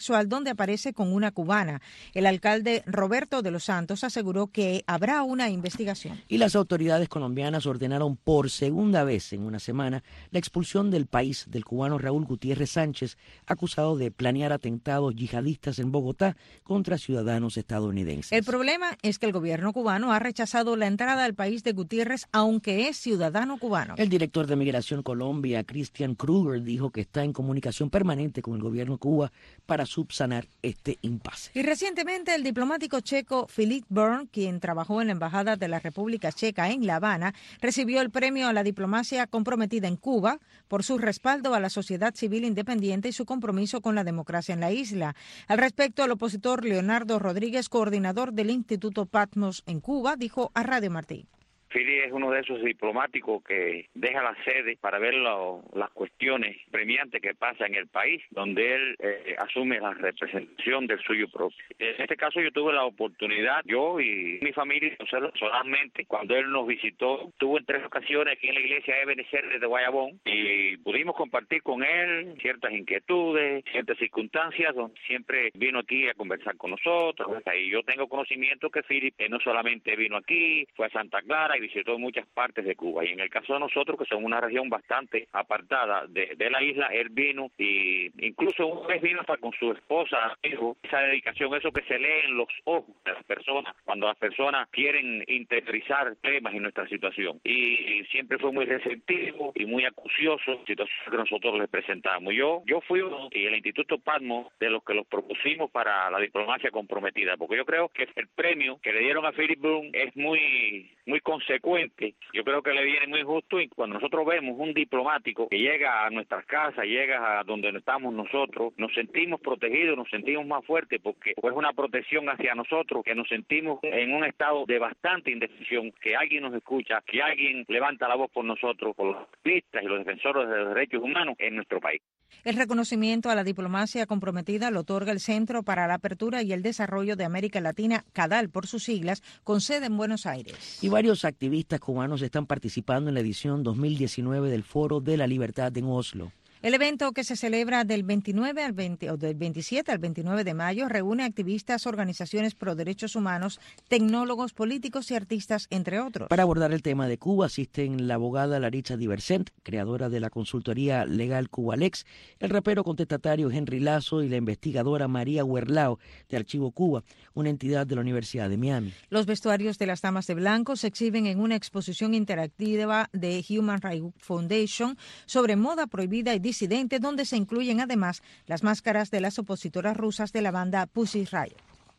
Speaker 3: sexual donde aparece con una cubana. El alcalde Roberto de los Santos aseguró que habrá una investigación.
Speaker 1: Y las autoridades colombianas ordenaron por segunda vez en una semana la expulsión del país del cubano Raúl Gutiérrez Sánchez, acusado de planear atentados yihadistas en Bogotá contra ciudadanos estadounidenses.
Speaker 3: El problema es que el gobierno cubano ha rechazado la entrada al país de Gutiérrez, aunque es ciudadano cubano.
Speaker 1: El director de Migración Colombia, Christian Kruger, dijo que está en comunicación permanente con el gobierno de Cuba para subsanar este impasse.
Speaker 3: Y recientemente el diplomático checo Philip Byrne, quien trabajó en la Embajada de la República Checa en La Habana, recibió el premio a la diplomacia comprometida en Cuba por su respaldo a la sociedad civil independiente y su compromiso con la democracia en la isla. Al respecto, el opositor Leonardo Rodríguez, coordinador del Instituto Patmos en Cuba, dijo a Radio Martí:
Speaker 4: Philly es uno de esos diplomáticos que deja la sede para ver lo, las cuestiones premiantes que pasan en el país, donde él eh, asume la representación del suyo propio. En este caso yo tuve la oportunidad, yo y mi familia, conocerlo solamente cuando él nos visitó. Estuvo en tres ocasiones aquí en la iglesia Ebenezer de Guayabón y pudimos compartir con él ciertas inquietudes, ciertas circunstancias, donde siempre vino aquí a conversar con nosotros. Y yo tengo conocimiento que Philip eh, no solamente vino aquí, fue a Santa Clara y visitó muchas partes de Cuba. Y en el caso de nosotros, que somos una región bastante apartada de, de la isla, él vino y incluso una vez vino hasta con su esposa, hijo. Esa dedicación, eso que se lee en los ojos de las personas cuando las personas quieren interiorizar temas en nuestra situación. Y, y siempre fue muy receptivo y muy acucioso situaciones que nosotros les presentamos. Yo yo fui uno, y el Instituto Patmos, de los que los propusimos para la diplomacia comprometida, porque yo creo que el premio que le dieron a Philip Byrne es muy muy consecuente. Yo creo que le viene muy justo, y cuando nosotros vemos un diplomático que llega a nuestras casas, llega a donde estamos nosotros, nos sentimos protegidos, nos sentimos más fuertes, porque es una protección hacia nosotros, que nos sentimos en un estado de bastante indecisión, que alguien nos escucha, que alguien levanta la voz por nosotros, por los activistas y los defensores de los derechos humanos en nuestro país.
Speaker 3: El reconocimiento a la diplomacia comprometida lo otorga el Centro para la Apertura y el Desarrollo de América Latina, CADAL por sus siglas, con sede en Buenos Aires.
Speaker 1: Y varios activistas cubanos están participando en la edición dos mil diecinueve del Foro de la Libertad en Oslo.
Speaker 3: El evento, que se celebra del veintinueve al veinte, o del veintisiete al veintinueve de mayo, reúne activistas, organizaciones pro derechos humanos, tecnólogos, políticos y artistas, entre otros.
Speaker 1: Para abordar el tema de Cuba asisten la abogada Laritza Diversent, creadora de la consultoría legal Cubalex, el rapero contestatario Henry Lazo y la investigadora María Huerlao de Archivo Cuba, una entidad de la Universidad de Miami.
Speaker 3: Los vestuarios de las damas de blanco se exhiben en una exposición interactiva de Human Rights Foundation sobre moda prohibida y disidente, donde se incluyen además las máscaras de las opositoras rusas de la banda Pussy Riot.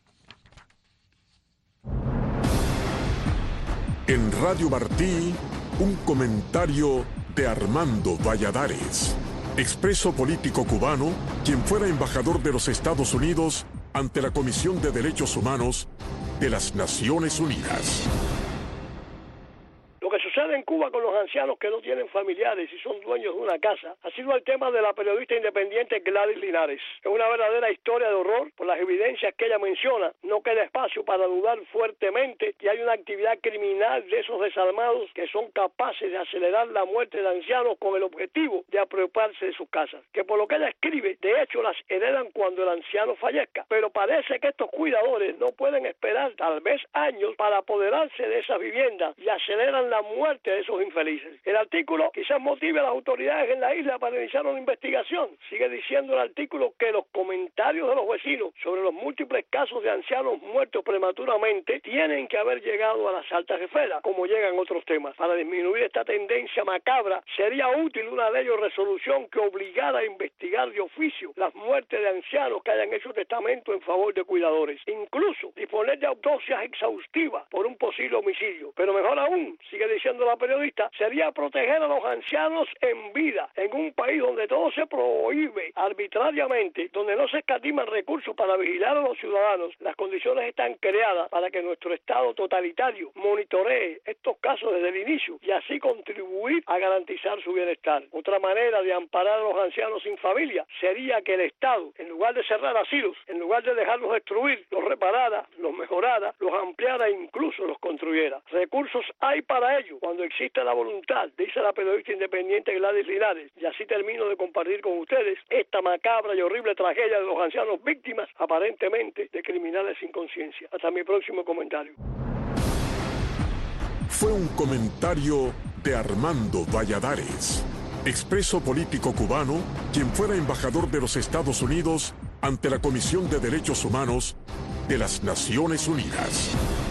Speaker 19: En Radio Martí, un comentario de Armando Valladares, expreso político cubano, quien fuera embajador de los Estados Unidos ante la Comisión de Derechos Humanos de las Naciones Unidas.
Speaker 21: Lo que sucede en Cuba con los ancianos que no tienen familiares y son dueños de una casa ha sido el tema de la periodista independiente Gladys Linares. Es una verdadera historia de horror por las evidencias que ella menciona. No queda espacio para dudar fuertemente que hay una actividad criminal de esos desarmados que son capaces de acelerar la muerte de ancianos con el objetivo de apropiarse de sus casas. Que por lo que ella escribe, de hecho las heredan cuando el anciano fallezca. Pero parece que estos cuidadores no pueden esperar tal vez años para apoderarse de esas viviendas y aceleran la la muerte de esos infelices. El artículo quizás motive a las autoridades en la isla para iniciar una investigación. Sigue diciendo el artículo que los comentarios de los vecinos sobre los múltiples casos de ancianos muertos prematuramente tienen que haber llegado a las altas esferas, como llegan otros temas. Para disminuir esta tendencia macabra, sería útil una ley o resolución que obligara a investigar de oficio las muertes de ancianos que hayan hecho testamento en favor de cuidadores. Incluso disponer de autopsias exhaustivas por un posible homicidio. Pero mejor aún, sigue diciendo la periodista, sería proteger a los ancianos en vida, en un país donde todo se prohíbe arbitrariamente, donde no se escatiman recursos para vigilar a los ciudadanos. Las condiciones están creadas para que nuestro Estado totalitario monitoree estos casos desde el inicio y así contribuir a a garantizar su bienestar. Otra manera de amparar a los ancianos sin familia sería que el Estado, en lugar de cerrar asilos, en lugar de dejarlos destruir, los reparara, los mejorara, los ampliara e incluso los construyera. Recursos hay para ello cuando existe la voluntad, dice la periodista independiente Gladys Linares. Y así termino de compartir con ustedes esta macabra y horrible tragedia de los ancianos víctimas aparentemente de criminales sin conciencia. Hasta mi próximo comentario.
Speaker 19: Fue un comentario de Armando Valladares, expreso político cubano, quien fuera embajador de los Estados Unidos ante la Comisión de Derechos Humanos de las Naciones Unidas.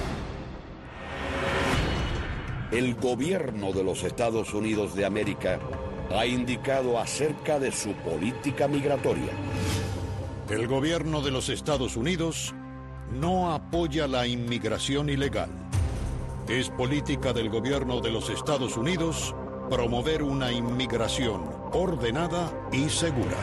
Speaker 5: El gobierno de los Estados Unidos de América ha indicado acerca de su política migratoria.
Speaker 18: El gobierno de los Estados Unidos no apoya la inmigración ilegal. Es política del gobierno de los Estados Unidos promover una inmigración ordenada y segura.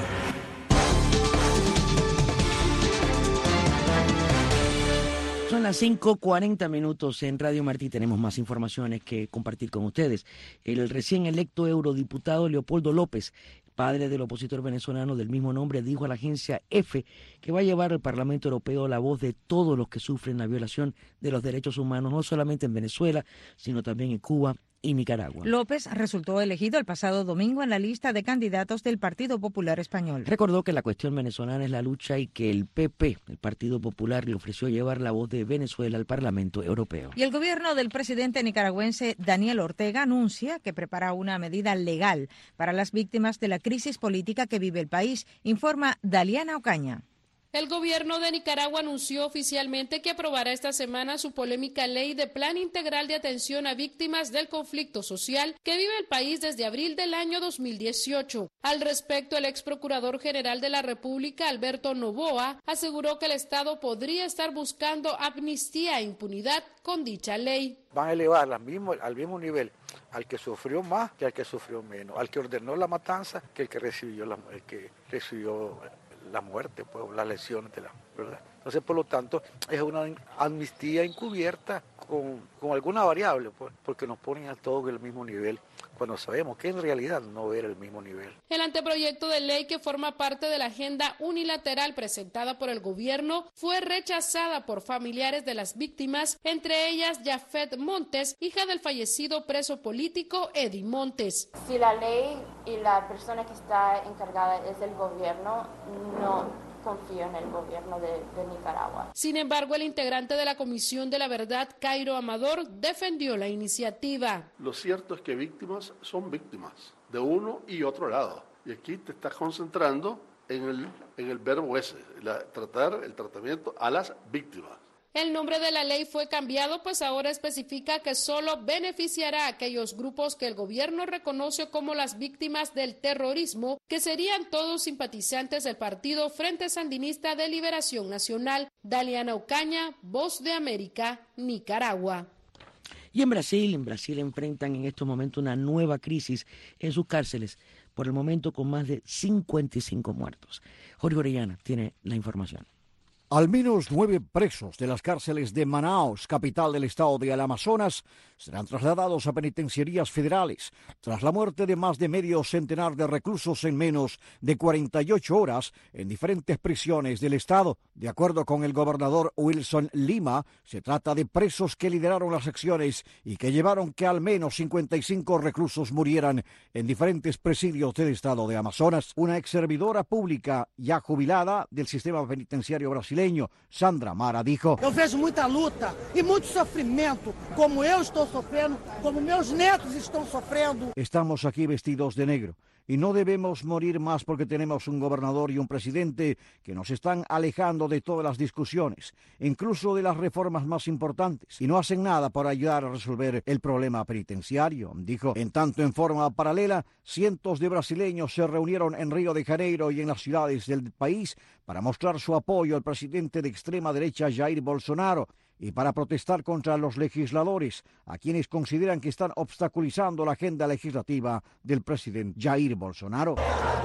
Speaker 1: Son las cinco cuarenta minutos en Radio Martí. Tenemos más informaciones que compartir con ustedes. El recién electo eurodiputado Leopoldo López, padre del opositor venezolano del mismo nombre, dijo a la agencia EFE que va a llevar al Parlamento Europeo la voz de todos los que sufren la violación de los derechos humanos, no solamente en Venezuela, sino también en Cuba y Nicaragua.
Speaker 3: López resultó elegido el pasado domingo en la lista de candidatos del Partido Popular Español.
Speaker 1: Recordó que la cuestión venezolana es la lucha y que el P P, el Partido Popular, le ofreció llevar la voz de Venezuela al Parlamento Europeo.
Speaker 3: Y el gobierno del presidente nicaragüense Daniel Ortega anuncia que prepara una medida legal para las víctimas de la crisis política que vive el país, informa Daliana Ocaña.
Speaker 6: El gobierno de Nicaragua anunció oficialmente que aprobará esta semana su polémica ley de Plan Integral de Atención a Víctimas del Conflicto Social que vive el país desde abril del año dos mil dieciocho. Al respecto, el ex procurador general de la República, Alberto Noboa, aseguró que el Estado podría estar buscando amnistía e impunidad con dicha ley.
Speaker 9: Van a elevar al mismo, al mismo nivel al que sufrió más que al que sufrió menos, al que ordenó la matanza que el que recibió la, el que recibió la muerte, pues, las lesiones de la verdad. Entonces, por lo tanto, es una amnistía encubierta con, con alguna variable, pues, porque nos ponen a todos en el mismo nivel, cuando sabemos que en realidad no era el mismo nivel.
Speaker 6: El anteproyecto de ley, que forma parte de la agenda unilateral presentada por el gobierno, fue rechazada por familiares de las víctimas, entre ellas Yafet Montes, hija del fallecido preso político Eddie Montes.
Speaker 23: Si la ley y la persona que está encargada es el gobierno, no confío en el gobierno de, de Nicaragua.
Speaker 6: Sin embargo, el integrante de la Comisión de la Verdad, Cairo Amador, defendió la iniciativa.
Speaker 24: Lo cierto es que víctimas son víctimas, de uno y otro lado. Y aquí te estás concentrando en el, en el verbo ese, la, tratar el tratamiento a las víctimas.
Speaker 6: El nombre de la ley fue cambiado, pues ahora especifica que solo beneficiará a aquellos grupos que el gobierno reconoce como las víctimas del terrorismo, que serían todos simpatizantes del Partido Frente Sandinista de Liberación Nacional. Daliana Ocaña, Voz de América, Nicaragua.
Speaker 1: Y en Brasil, en Brasil enfrentan en estos momentos una nueva crisis en sus cárceles, por el momento con más de cincuenta y cinco muertos. Jorge Orellana tiene la información.
Speaker 25: Al menos nueve presos de las cárceles de Manaus, capital del estado de Amazonas, serán trasladados a penitenciarías federales tras la muerte de más de medio centenar de reclusos en menos de cuarenta y ocho horas en diferentes prisiones del estado. De acuerdo con el gobernador Wilson Lima, se trata de presos que lideraron las acciones y que llevaron que al menos cincuenta y cinco reclusos murieran en diferentes presidios del estado de Amazonas. Una ex servidora pública ya jubilada del sistema penitenciario brasileño, Sandra Mara, dijo:
Speaker 26: Eu vejo muita luta e muito sofrimento, como eu estou sofrendo, como meus netos estão sofrendo.
Speaker 25: Estamos aquí vestidos de negro y no debemos morir más porque tenemos un gobernador y un presidente que nos están alejando de todas las discusiones, incluso de las reformas más importantes, y no hacen nada para ayudar a resolver el problema penitenciario, dijo. En tanto, en forma paralela, cientos de brasileños se reunieron en Río de Janeiro y en las ciudades del país para mostrar su apoyo al presidente de extrema derecha Jair Bolsonaro y para protestar contra los legisladores, a quienes consideran que están obstaculizando la agenda legislativa del presidente Jair Bolsonaro.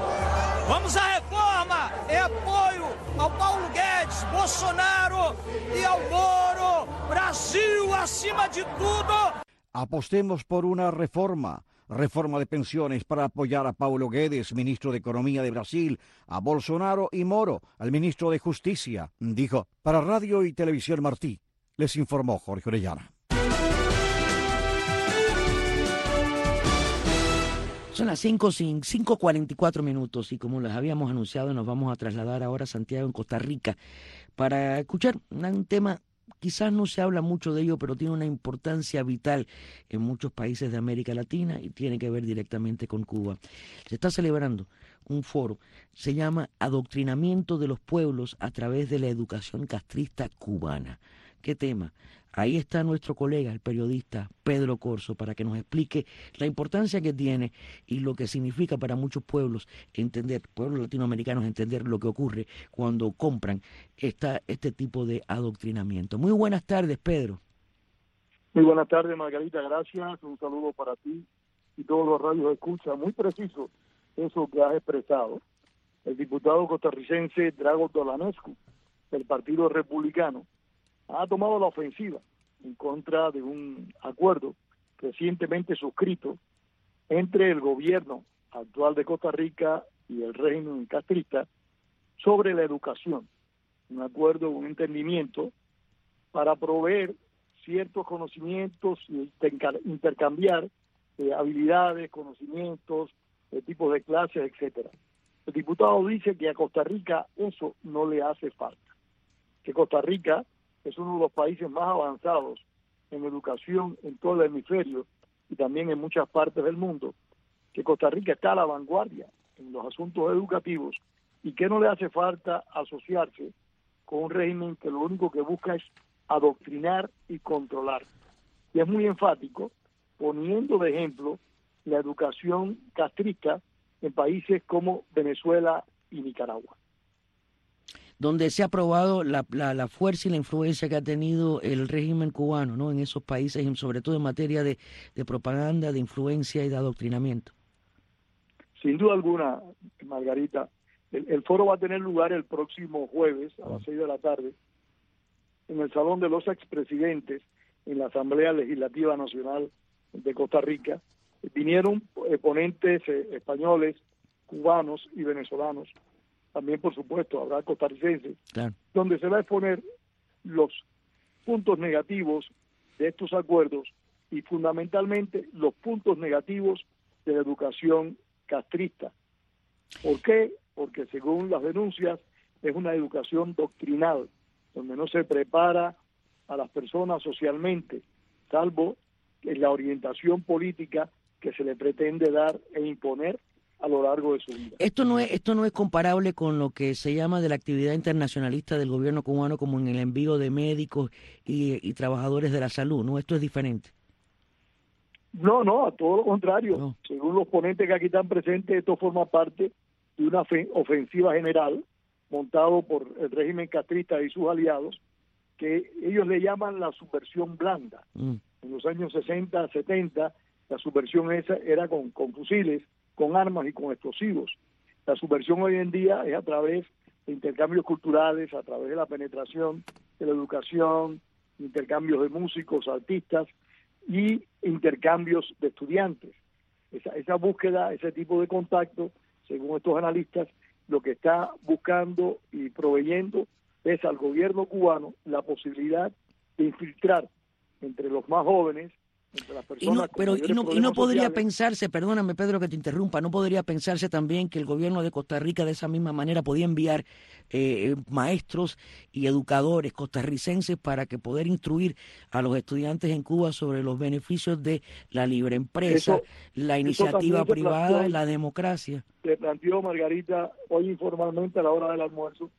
Speaker 26: Vamos à reforma! É apoio ao Paulo Guedes, Bolsonaro e ao Moro! Brasil acima de tudo!
Speaker 25: Apostemos por una reforma, reforma de pensiones para apoyar a Paulo Guedes, ministro de Economía de Brasil, a Bolsonaro y Moro, al ministro de Justicia, dijo. Para Radio y Televisión Martí, les informó Jorge Orellana.
Speaker 1: Son las cinco cuarenta y cuatro minutos y como les habíamos anunciado nos vamos a trasladar ahora a Santiago, en Costa Rica, para escuchar un tema, quizás no se habla mucho de ello, pero tiene una importancia vital en muchos países de América Latina y tiene que ver directamente con Cuba. Se está celebrando un foro, se llama Adoctrinamiento de los Pueblos a través de la Educación Castrista Cubana. ¿Qué tema? Ahí está nuestro colega, el periodista Pedro Corzo, para que nos explique la importancia que tiene y lo que significa para muchos pueblos entender, pueblos latinoamericanos entender lo que ocurre cuando compran esta, este tipo de adoctrinamiento. Muy buenas tardes, Pedro.
Speaker 7: Muy buenas tardes, Margarita, gracias. Un saludo para ti y todos los radios escuchan. Muy preciso eso que has expresado. El diputado costarricense Drago Dolanescu, del Partido Republicano, ha tomado la ofensiva en contra de un acuerdo recientemente suscrito entre el gobierno actual de Costa Rica y el régimen castrista sobre la educación. Un acuerdo, un entendimiento para proveer ciertos conocimientos y intercambiar eh, habilidades, conocimientos, eh, tipos de clases, etcétera. El diputado dice que a Costa Rica eso no le hace falta, que Costa Rica es uno de los países más avanzados en educación en todo el hemisferio y también en muchas partes del mundo, que Costa Rica está a la vanguardia en los asuntos educativos y que no le hace falta asociarse con un régimen que lo único que busca es adoctrinar y controlar. Y es muy enfático, poniendo de ejemplo la educación castrista en países como Venezuela y Nicaragua,
Speaker 1: donde se ha probado la, la, la fuerza y la influencia que ha tenido el régimen cubano, ¿no?, en esos países, sobre todo en materia de, de propaganda, de influencia y de adoctrinamiento.
Speaker 7: Sin duda alguna, Margarita, el, el foro va a tener lugar el próximo jueves a las seis de la tarde en el Salón de los Expresidentes, en la Asamblea Legislativa Nacional de Costa Rica. Vinieron eh, ponentes eh, españoles, cubanos y venezolanos. También, por supuesto, habrá costarricenses, claro, donde se va a exponer los puntos negativos de estos acuerdos y fundamentalmente los puntos negativos de la educación castrista. ¿Por qué? Porque según las denuncias es una educación doctrinal, donde no se prepara a las personas socialmente, salvo en la orientación política que se le pretende dar e imponer a lo largo de su vida.
Speaker 1: Esto no es esto no es comparable con lo que se llama de la actividad internacionalista del gobierno cubano, como en el envío de médicos y, y trabajadores de la salud, ¿no? Esto es diferente.
Speaker 7: No, no, a todo lo contrario. No. Según los ponentes que aquí están presentes, esto forma parte de una ofensiva general montado por el régimen castrista y sus aliados, que ellos le llaman la subversión blanda. Mm. En los años sesenta, setenta, la subversión esa era con, con fusiles, con armas y con explosivos. La subversión hoy en día es a través de intercambios culturales, a través de la penetración de la educación, intercambios de músicos, artistas y intercambios de estudiantes. Esa, esa búsqueda, ese tipo de contacto, según estos analistas, lo que está buscando y proveyendo es al gobierno cubano la posibilidad de infiltrar entre los más jóvenes, entre las personas.
Speaker 1: Y no, pero y no, y no podría sociales. pensarse, perdóname Pedro que te interrumpa, no podría pensarse también que el gobierno de Costa Rica de esa misma manera podía enviar eh, maestros y educadores costarricenses para que poder instruir a los estudiantes en Cuba sobre los beneficios de la libre empresa, eso, la iniciativa privada planteó, y la democracia.
Speaker 7: Se planteó Margarita hoy informalmente a la hora del almuerzo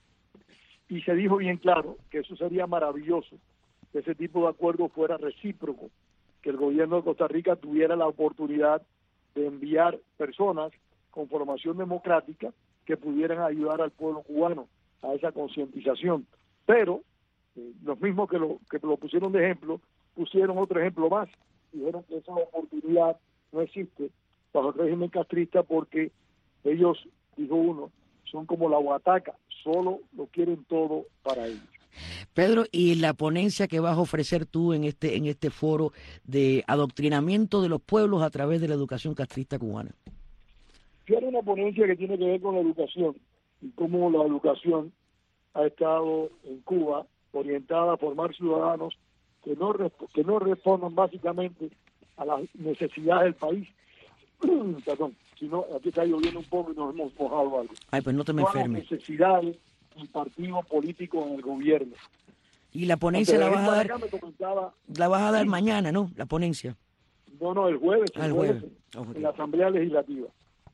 Speaker 7: y se dijo bien claro que eso sería maravilloso, que ese tipo de acuerdo fuera recíproco, que el gobierno de Costa Rica tuviera la oportunidad de enviar personas con formación democrática que pudieran ayudar al pueblo cubano a esa concientización. Pero eh, los mismos que lo, que lo pusieron de ejemplo, pusieron otro ejemplo más. Dijeron que esa oportunidad no existe bajo el régimen castrista porque ellos, dijo uno, son como la huataca, solo lo quieren todo para ellos.
Speaker 1: Pedro, ¿y la ponencia que vas a ofrecer tú en este en este foro de adoctrinamiento de los pueblos a través de la educación castrista cubana?
Speaker 7: Tiene una ponencia que tiene que ver con la educación y cómo la educación ha estado en Cuba orientada a formar ciudadanos que no que no respondan básicamente a las necesidades del país. Perdón, sino aquí está lloviendo un poco y nos hemos mojado algo.
Speaker 1: Ay, pues no te me
Speaker 7: no
Speaker 1: enfermes.
Speaker 7: Las necesidades del partido político en el gobierno.
Speaker 1: Y la ponencia la vas a dar,
Speaker 7: comentaba,
Speaker 1: la vas a dar
Speaker 7: sí.
Speaker 1: mañana, ¿no? La ponencia.
Speaker 7: No, no, el jueves, el
Speaker 1: ah, el
Speaker 7: jueves,
Speaker 1: jueves.
Speaker 7: en la Asamblea Legislativa.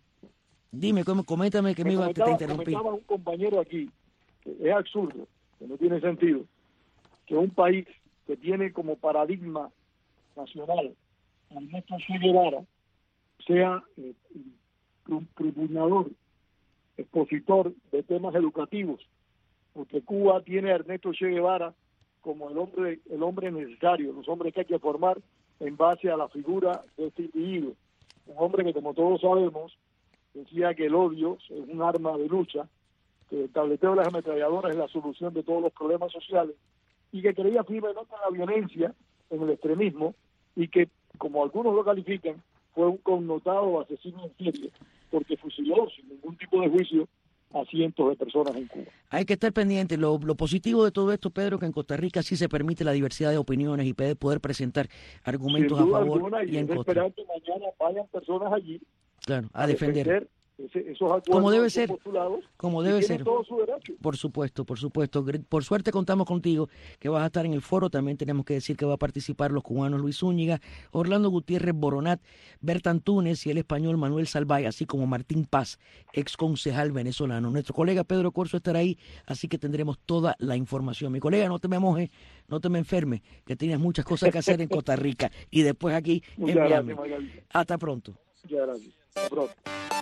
Speaker 1: Dime, coméntame que me, me iba,
Speaker 7: comentaba,
Speaker 1: te, te interrumpí.
Speaker 7: Comentaba un compañero aquí, que es absurdo, que no tiene sentido, que un país que tiene como paradigma nacional a Ernesto Che Guevara sea eh, propugnador, expositor de temas educativos, porque Cuba tiene a Ernesto Che Guevara como el hombre el hombre necesario, los hombres que hay que formar en base a la figura de este individuo. Un hombre que, como todos sabemos, decía que el odio es un arma de lucha, que el tableteo de las ametralladoras es la solución de todos los problemas sociales, y que creía firmemente en la violencia, en el extremismo, y que, como algunos lo califican, fue un connotado asesino en serie, porque fusiló sin ningún tipo de juicio a cientos de personas en Cuba.
Speaker 1: Hay que estar pendiente. Lo, lo positivo de todo esto, Pedro, que en Costa Rica sí se permite la diversidad de opiniones y poder presentar argumentos a favor
Speaker 7: alguna,
Speaker 1: y, y en
Speaker 7: es
Speaker 1: contra.
Speaker 7: Esperar que mañana vayan personas allí
Speaker 1: claro, a, a
Speaker 7: defender,
Speaker 1: defender
Speaker 7: ese, esos acuerdos
Speaker 1: como debe ser,
Speaker 7: postulados,
Speaker 1: como debe ser.
Speaker 7: Todo su derecho.
Speaker 1: Por supuesto, por supuesto. Por suerte contamos contigo, que vas a estar en el foro. También tenemos que decir que va a participar los cubanos Luis Zúñiga, Orlando Gutiérrez Boronat, Berta Antunes y el español Manuel Salvay, así como Martín Paz, ex concejal venezolano. Nuestro colega Pedro Corzo estará ahí, así que tendremos toda la información. Mi colega, no te me mojes, no te me enfermes, que tienes muchas cosas que hacer en Costa Rica y después aquí
Speaker 7: Muchas
Speaker 1: en Miami.
Speaker 7: Gracias,
Speaker 1: Hasta pronto.
Speaker 7: Muchas gracias. Hasta pronto.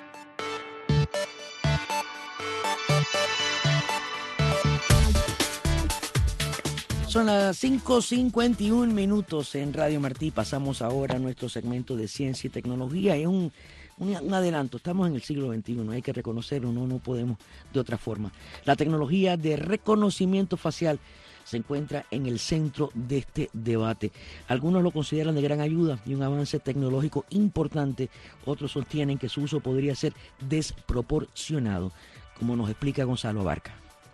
Speaker 1: Son las cinco cincuenta y un minutos en Radio Martí. Pasamos ahora a nuestro segmento de ciencia y tecnología. Es un, un, un adelanto. Estamos en el siglo veintiuno, hay que reconocerlo, no, no podemos de otra forma. La tecnología de reconocimiento facial se encuentra en el centro de este debate. Algunos lo consideran de gran ayuda y un avance tecnológico importante. Otros sostienen que su uso podría ser desproporcionado, como nos explica Gonzalo Abarca.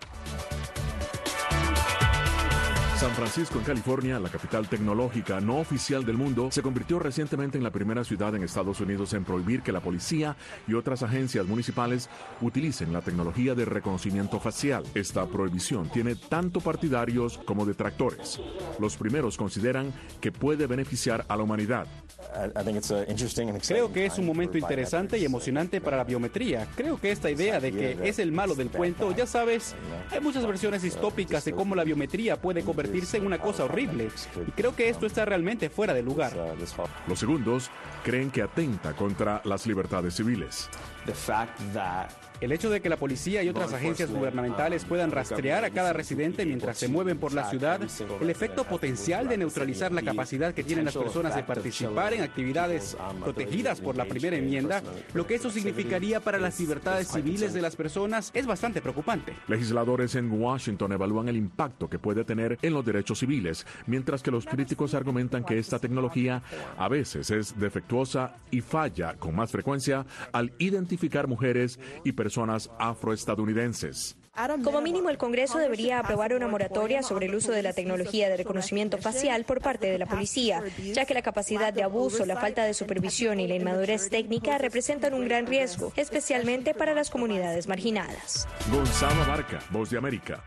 Speaker 2: San Francisco, en California, la capital tecnológica no oficial del mundo, se convirtió recientemente en la primera ciudad en Estados Unidos en prohibir que la policía y otras agencias municipales utilicen la tecnología de reconocimiento facial. Esta prohibición tiene tanto partidarios como detractores. Los primeros consideran que puede beneficiar a la humanidad.
Speaker 10: Creo que es un momento interesante y emocionante para la biometría. Creo que esta idea de que es el malo del cuento, ya sabes, hay muchas versiones distópicas de cómo la biometría puede convertirse en una cosa horrible. Y creo que esto está realmente fuera de lugar.
Speaker 2: Los segundos creen que atenta contra las libertades civiles.
Speaker 10: El hecho de que la policía y otras agencias gubernamentales puedan rastrear a cada residente mientras se mueven por la ciudad, el efecto potencial de neutralizar la capacidad que tienen las personas de participar en actividades protegidas por la primera enmienda, lo que eso significaría para las libertades civiles de las personas, es bastante preocupante.
Speaker 2: Legisladores en Washington evalúan el impacto que puede tener en los derechos civiles, mientras que los críticos argumentan que esta tecnología a veces es defectuosa y falla con más frecuencia al identificar mujeres y personas personas afroestadounidenses.
Speaker 11: Como mínimo, el Congreso debería aprobar una moratoria sobre el uso de la tecnología de reconocimiento facial por parte de la policía, ya que la capacidad de abuso, la falta de supervisión y la inmadurez técnica representan un gran riesgo, especialmente para las comunidades marginadas.
Speaker 2: Gonzalo Abarca, Voz de América.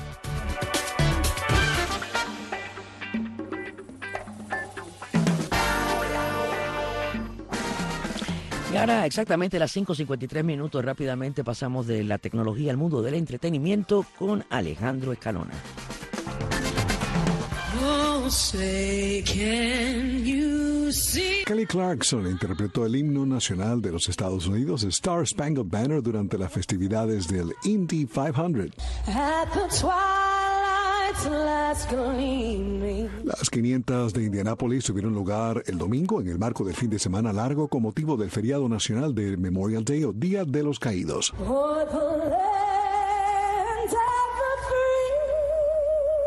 Speaker 1: Y ahora exactamente las cinco cincuenta y tres minutos, rápidamente pasamos de la tecnología al mundo del entretenimiento con Alejandro Escalona.
Speaker 12: Oh, say, can you see? Kelly Clarkson interpretó el himno nacional de los Estados Unidos, Star Spangled Banner, durante las festividades del Indy quinientos. At the twilight's last gleaming. Las quinientas de Indianápolis tuvieron lugar el domingo en el marco del fin de semana largo con motivo del feriado nacional de Memorial Day o Día de los Caídos.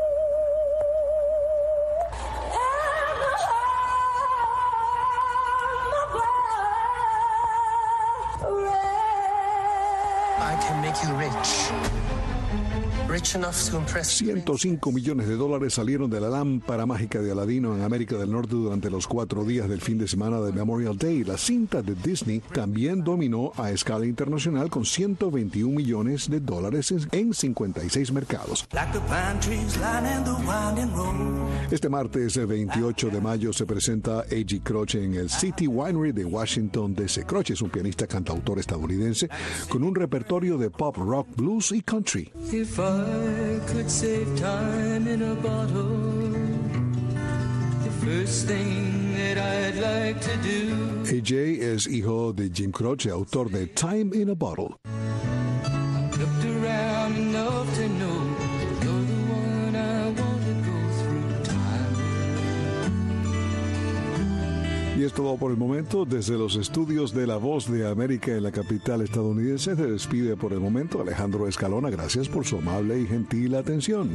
Speaker 8: I can make you rich.
Speaker 12: ciento cinco millones de dólares salieron de la lámpara mágica de Aladino en América del Norte durante los cuatro días del fin de semana de Memorial Day. La cinta de Disney también dominó a escala internacional con ciento veintiún millones de dólares en cincuenta y seis mercados. Este martes veintiocho de mayo se presenta A G Croce en el City Winery de Washington, D C Croce es un pianista cantautor estadounidense con un repertorio de pop, rock, blues y country.
Speaker 13: If I could save time in a bottle, the first thing that I'd like to do.
Speaker 12: A J es hijo de Jim Croce, autor de Time in a Bottle.
Speaker 13: Looked around enough to know you're the one I want to go through time.
Speaker 12: Y es todo por el momento. Desde los estudios de La Voz de América en la capital estadounidense se despide por el momento Alejandro Escalona. Gracias por su amable y gentil atención.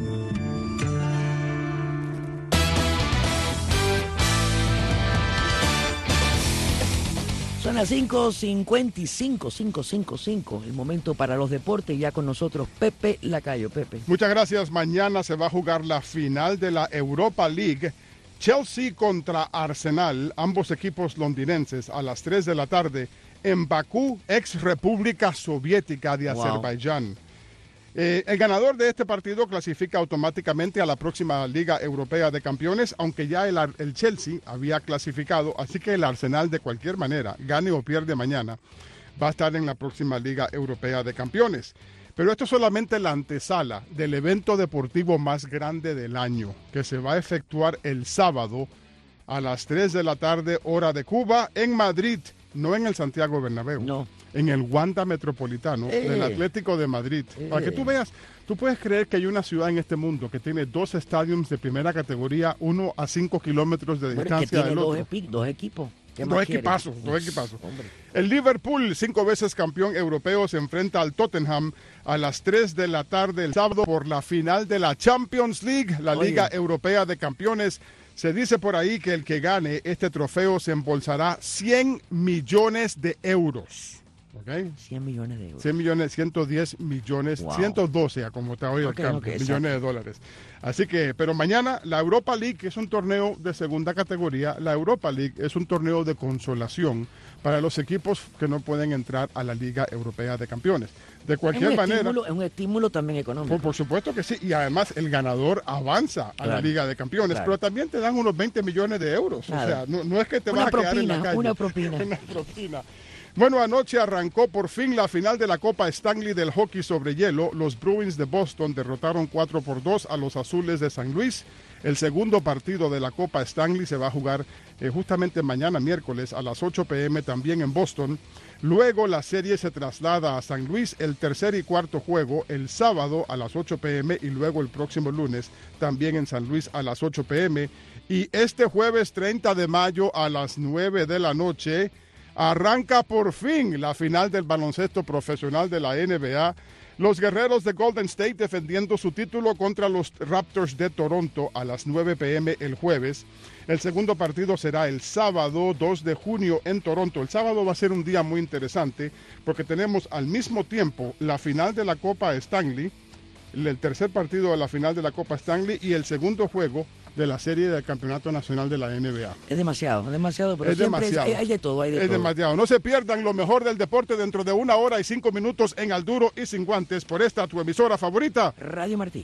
Speaker 1: Son las cinco cincuenta y cinco, cinco cincuenta y cinco, el momento para los deportes. Ya con nosotros Pepe Lacayo. Pepe.
Speaker 14: Muchas gracias. Mañana se va a jugar la final de la Europa League. Chelsea contra Arsenal, ambos equipos londinenses, a las tres de la tarde en Bakú, ex República Soviética de Azerbaiyán. Wow. Eh, el ganador de este partido clasifica automáticamente a la próxima Liga Europea de Campeones, aunque ya el, el Chelsea había clasificado, así que el Arsenal de cualquier manera, gane o pierde mañana, va a estar en la próxima Liga Europea de Campeones. Pero esto es solamente la antesala del evento deportivo más grande del año, que se va a efectuar el sábado a las tres de la tarde, hora de Cuba, en Madrid, no en el Santiago Bernabéu, no. en el Wanda Metropolitano eh. del Atlético de Madrid. Eh. Para que tú veas, tú puedes creer que hay una ciudad en este mundo que tiene dos estadios de primera categoría, uno a cinco kilómetros de
Speaker 1: bueno,
Speaker 14: distancia del otro.
Speaker 1: Dos, epi- dos equipos.
Speaker 14: Dos equipazos, dos equipazos. El Liverpool, cinco veces campeón europeo, se enfrenta al Tottenham a las tres de la tarde el sábado por la final de la Champions League, la Oye. Liga Europea de Campeones. Se dice por ahí que el que gane este trofeo se embolsará cien millones de euros. ¿Okay?
Speaker 1: cien millones de euros.
Speaker 14: cien millones, ciento diez millones, wow. ciento doce, como está hoy okay, el cambio, okay, millones de dólares. Así que, pero mañana la Europa League es un torneo de segunda categoría. La Europa League es un torneo de consolación para los equipos que no pueden entrar a la Liga Europea de Campeones. De cualquier
Speaker 1: es
Speaker 14: manera.
Speaker 1: Estímulo, es un estímulo también económico.
Speaker 14: Por, por supuesto que sí. Y además el ganador avanza a claro, la Liga de Campeones. Claro. Pero también te dan unos veinte millones de euros. Claro. O sea, no, no es que te
Speaker 1: una
Speaker 14: vas
Speaker 1: propina,
Speaker 14: a quedar en la calle.
Speaker 1: Una propina.
Speaker 14: Una propina. Bueno, anoche arrancó por fin la final de la Copa Stanley del hockey sobre hielo. Los Bruins de Boston derrotaron cuatro por dos a los Azules de San Luis. El segundo partido de la Copa Stanley se va a jugar eh, justamente mañana miércoles a las ocho p.m. también en Boston. Luego la serie se traslada a San Luis, el tercer y cuarto juego el sábado a las ocho p.m. y luego el próximo lunes también en San Luis a las ocho p.m. Y este jueves treinta de mayo a las nueve de la noche arranca por fin la final del baloncesto profesional de la N B A. Los guerreros de Golden State defendiendo su título contra los Raptors de Toronto a las nueve p.m. el jueves. El segundo partido será el sábado dos de junio en Toronto. El sábado va a ser un día muy interesante porque tenemos al mismo tiempo la final de la Copa Stanley, el tercer partido de la final de la Copa Stanley y el segundo juego de la serie del Campeonato Nacional de la N B A.
Speaker 1: Es demasiado, es demasiado, pero
Speaker 14: es
Speaker 1: siempre
Speaker 14: demasiado.
Speaker 1: Es, hay de todo, hay de
Speaker 14: es
Speaker 1: todo.
Speaker 14: demasiado. No se pierdan lo mejor del deporte dentro de una hora y cinco minutos en Al Duro y Sin Guantes por esta tu emisora favorita,
Speaker 1: Radio Martí.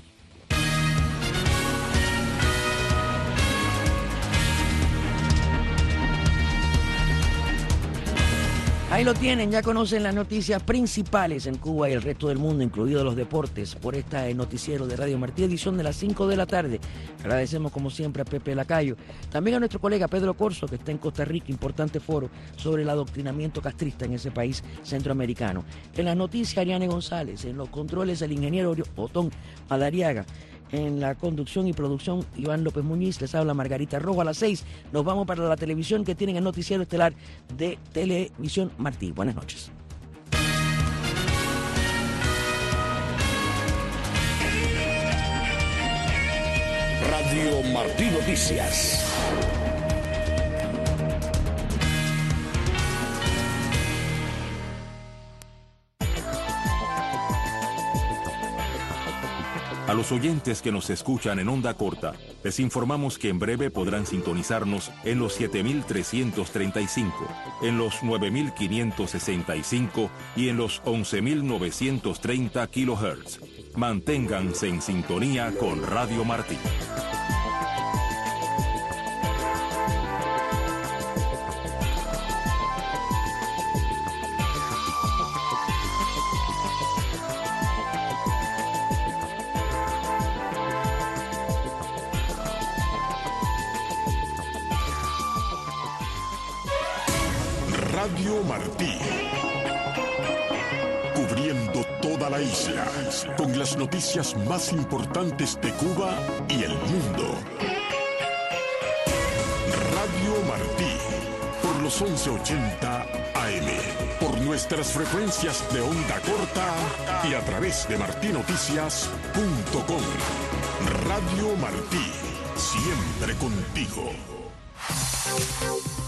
Speaker 1: Ahí lo tienen, ya conocen las noticias principales en Cuba y el resto del mundo, incluidos los deportes, por este noticiero de Radio Martí, edición de las cinco de la tarde. Agradecemos como siempre a Pepe Lacayo, también a nuestro colega Pedro Corso, que está en Costa Rica, importante foro sobre el adoctrinamiento castrista en ese país centroamericano. En las noticias, Ariane González, en los controles el ingeniero Otón Madariaga. En la conducción y producción, Iván López Muñiz, les habla Margarita Rojo. A las seis nos vamos para la televisión que tienen el noticiero estelar de Televisión Martí. Buenas noches.
Speaker 5: Radio Martí Noticias.
Speaker 8: A los oyentes que nos escuchan en onda corta, les informamos que en breve podrán sintonizarnos en los siete mil trescientos treinta y cinco, en los nueve mil quinientos sesenta y cinco y en los once mil novecientos treinta kilohertz. Manténganse en sintonía con Radio Martí.
Speaker 19: Radio Martí, cubriendo toda la isla, con las noticias más importantes de Cuba y el mundo. Radio Martí, por los once ochenta A M, por nuestras frecuencias de onda corta y a través de martí noticias punto com. Radio Martí, siempre contigo.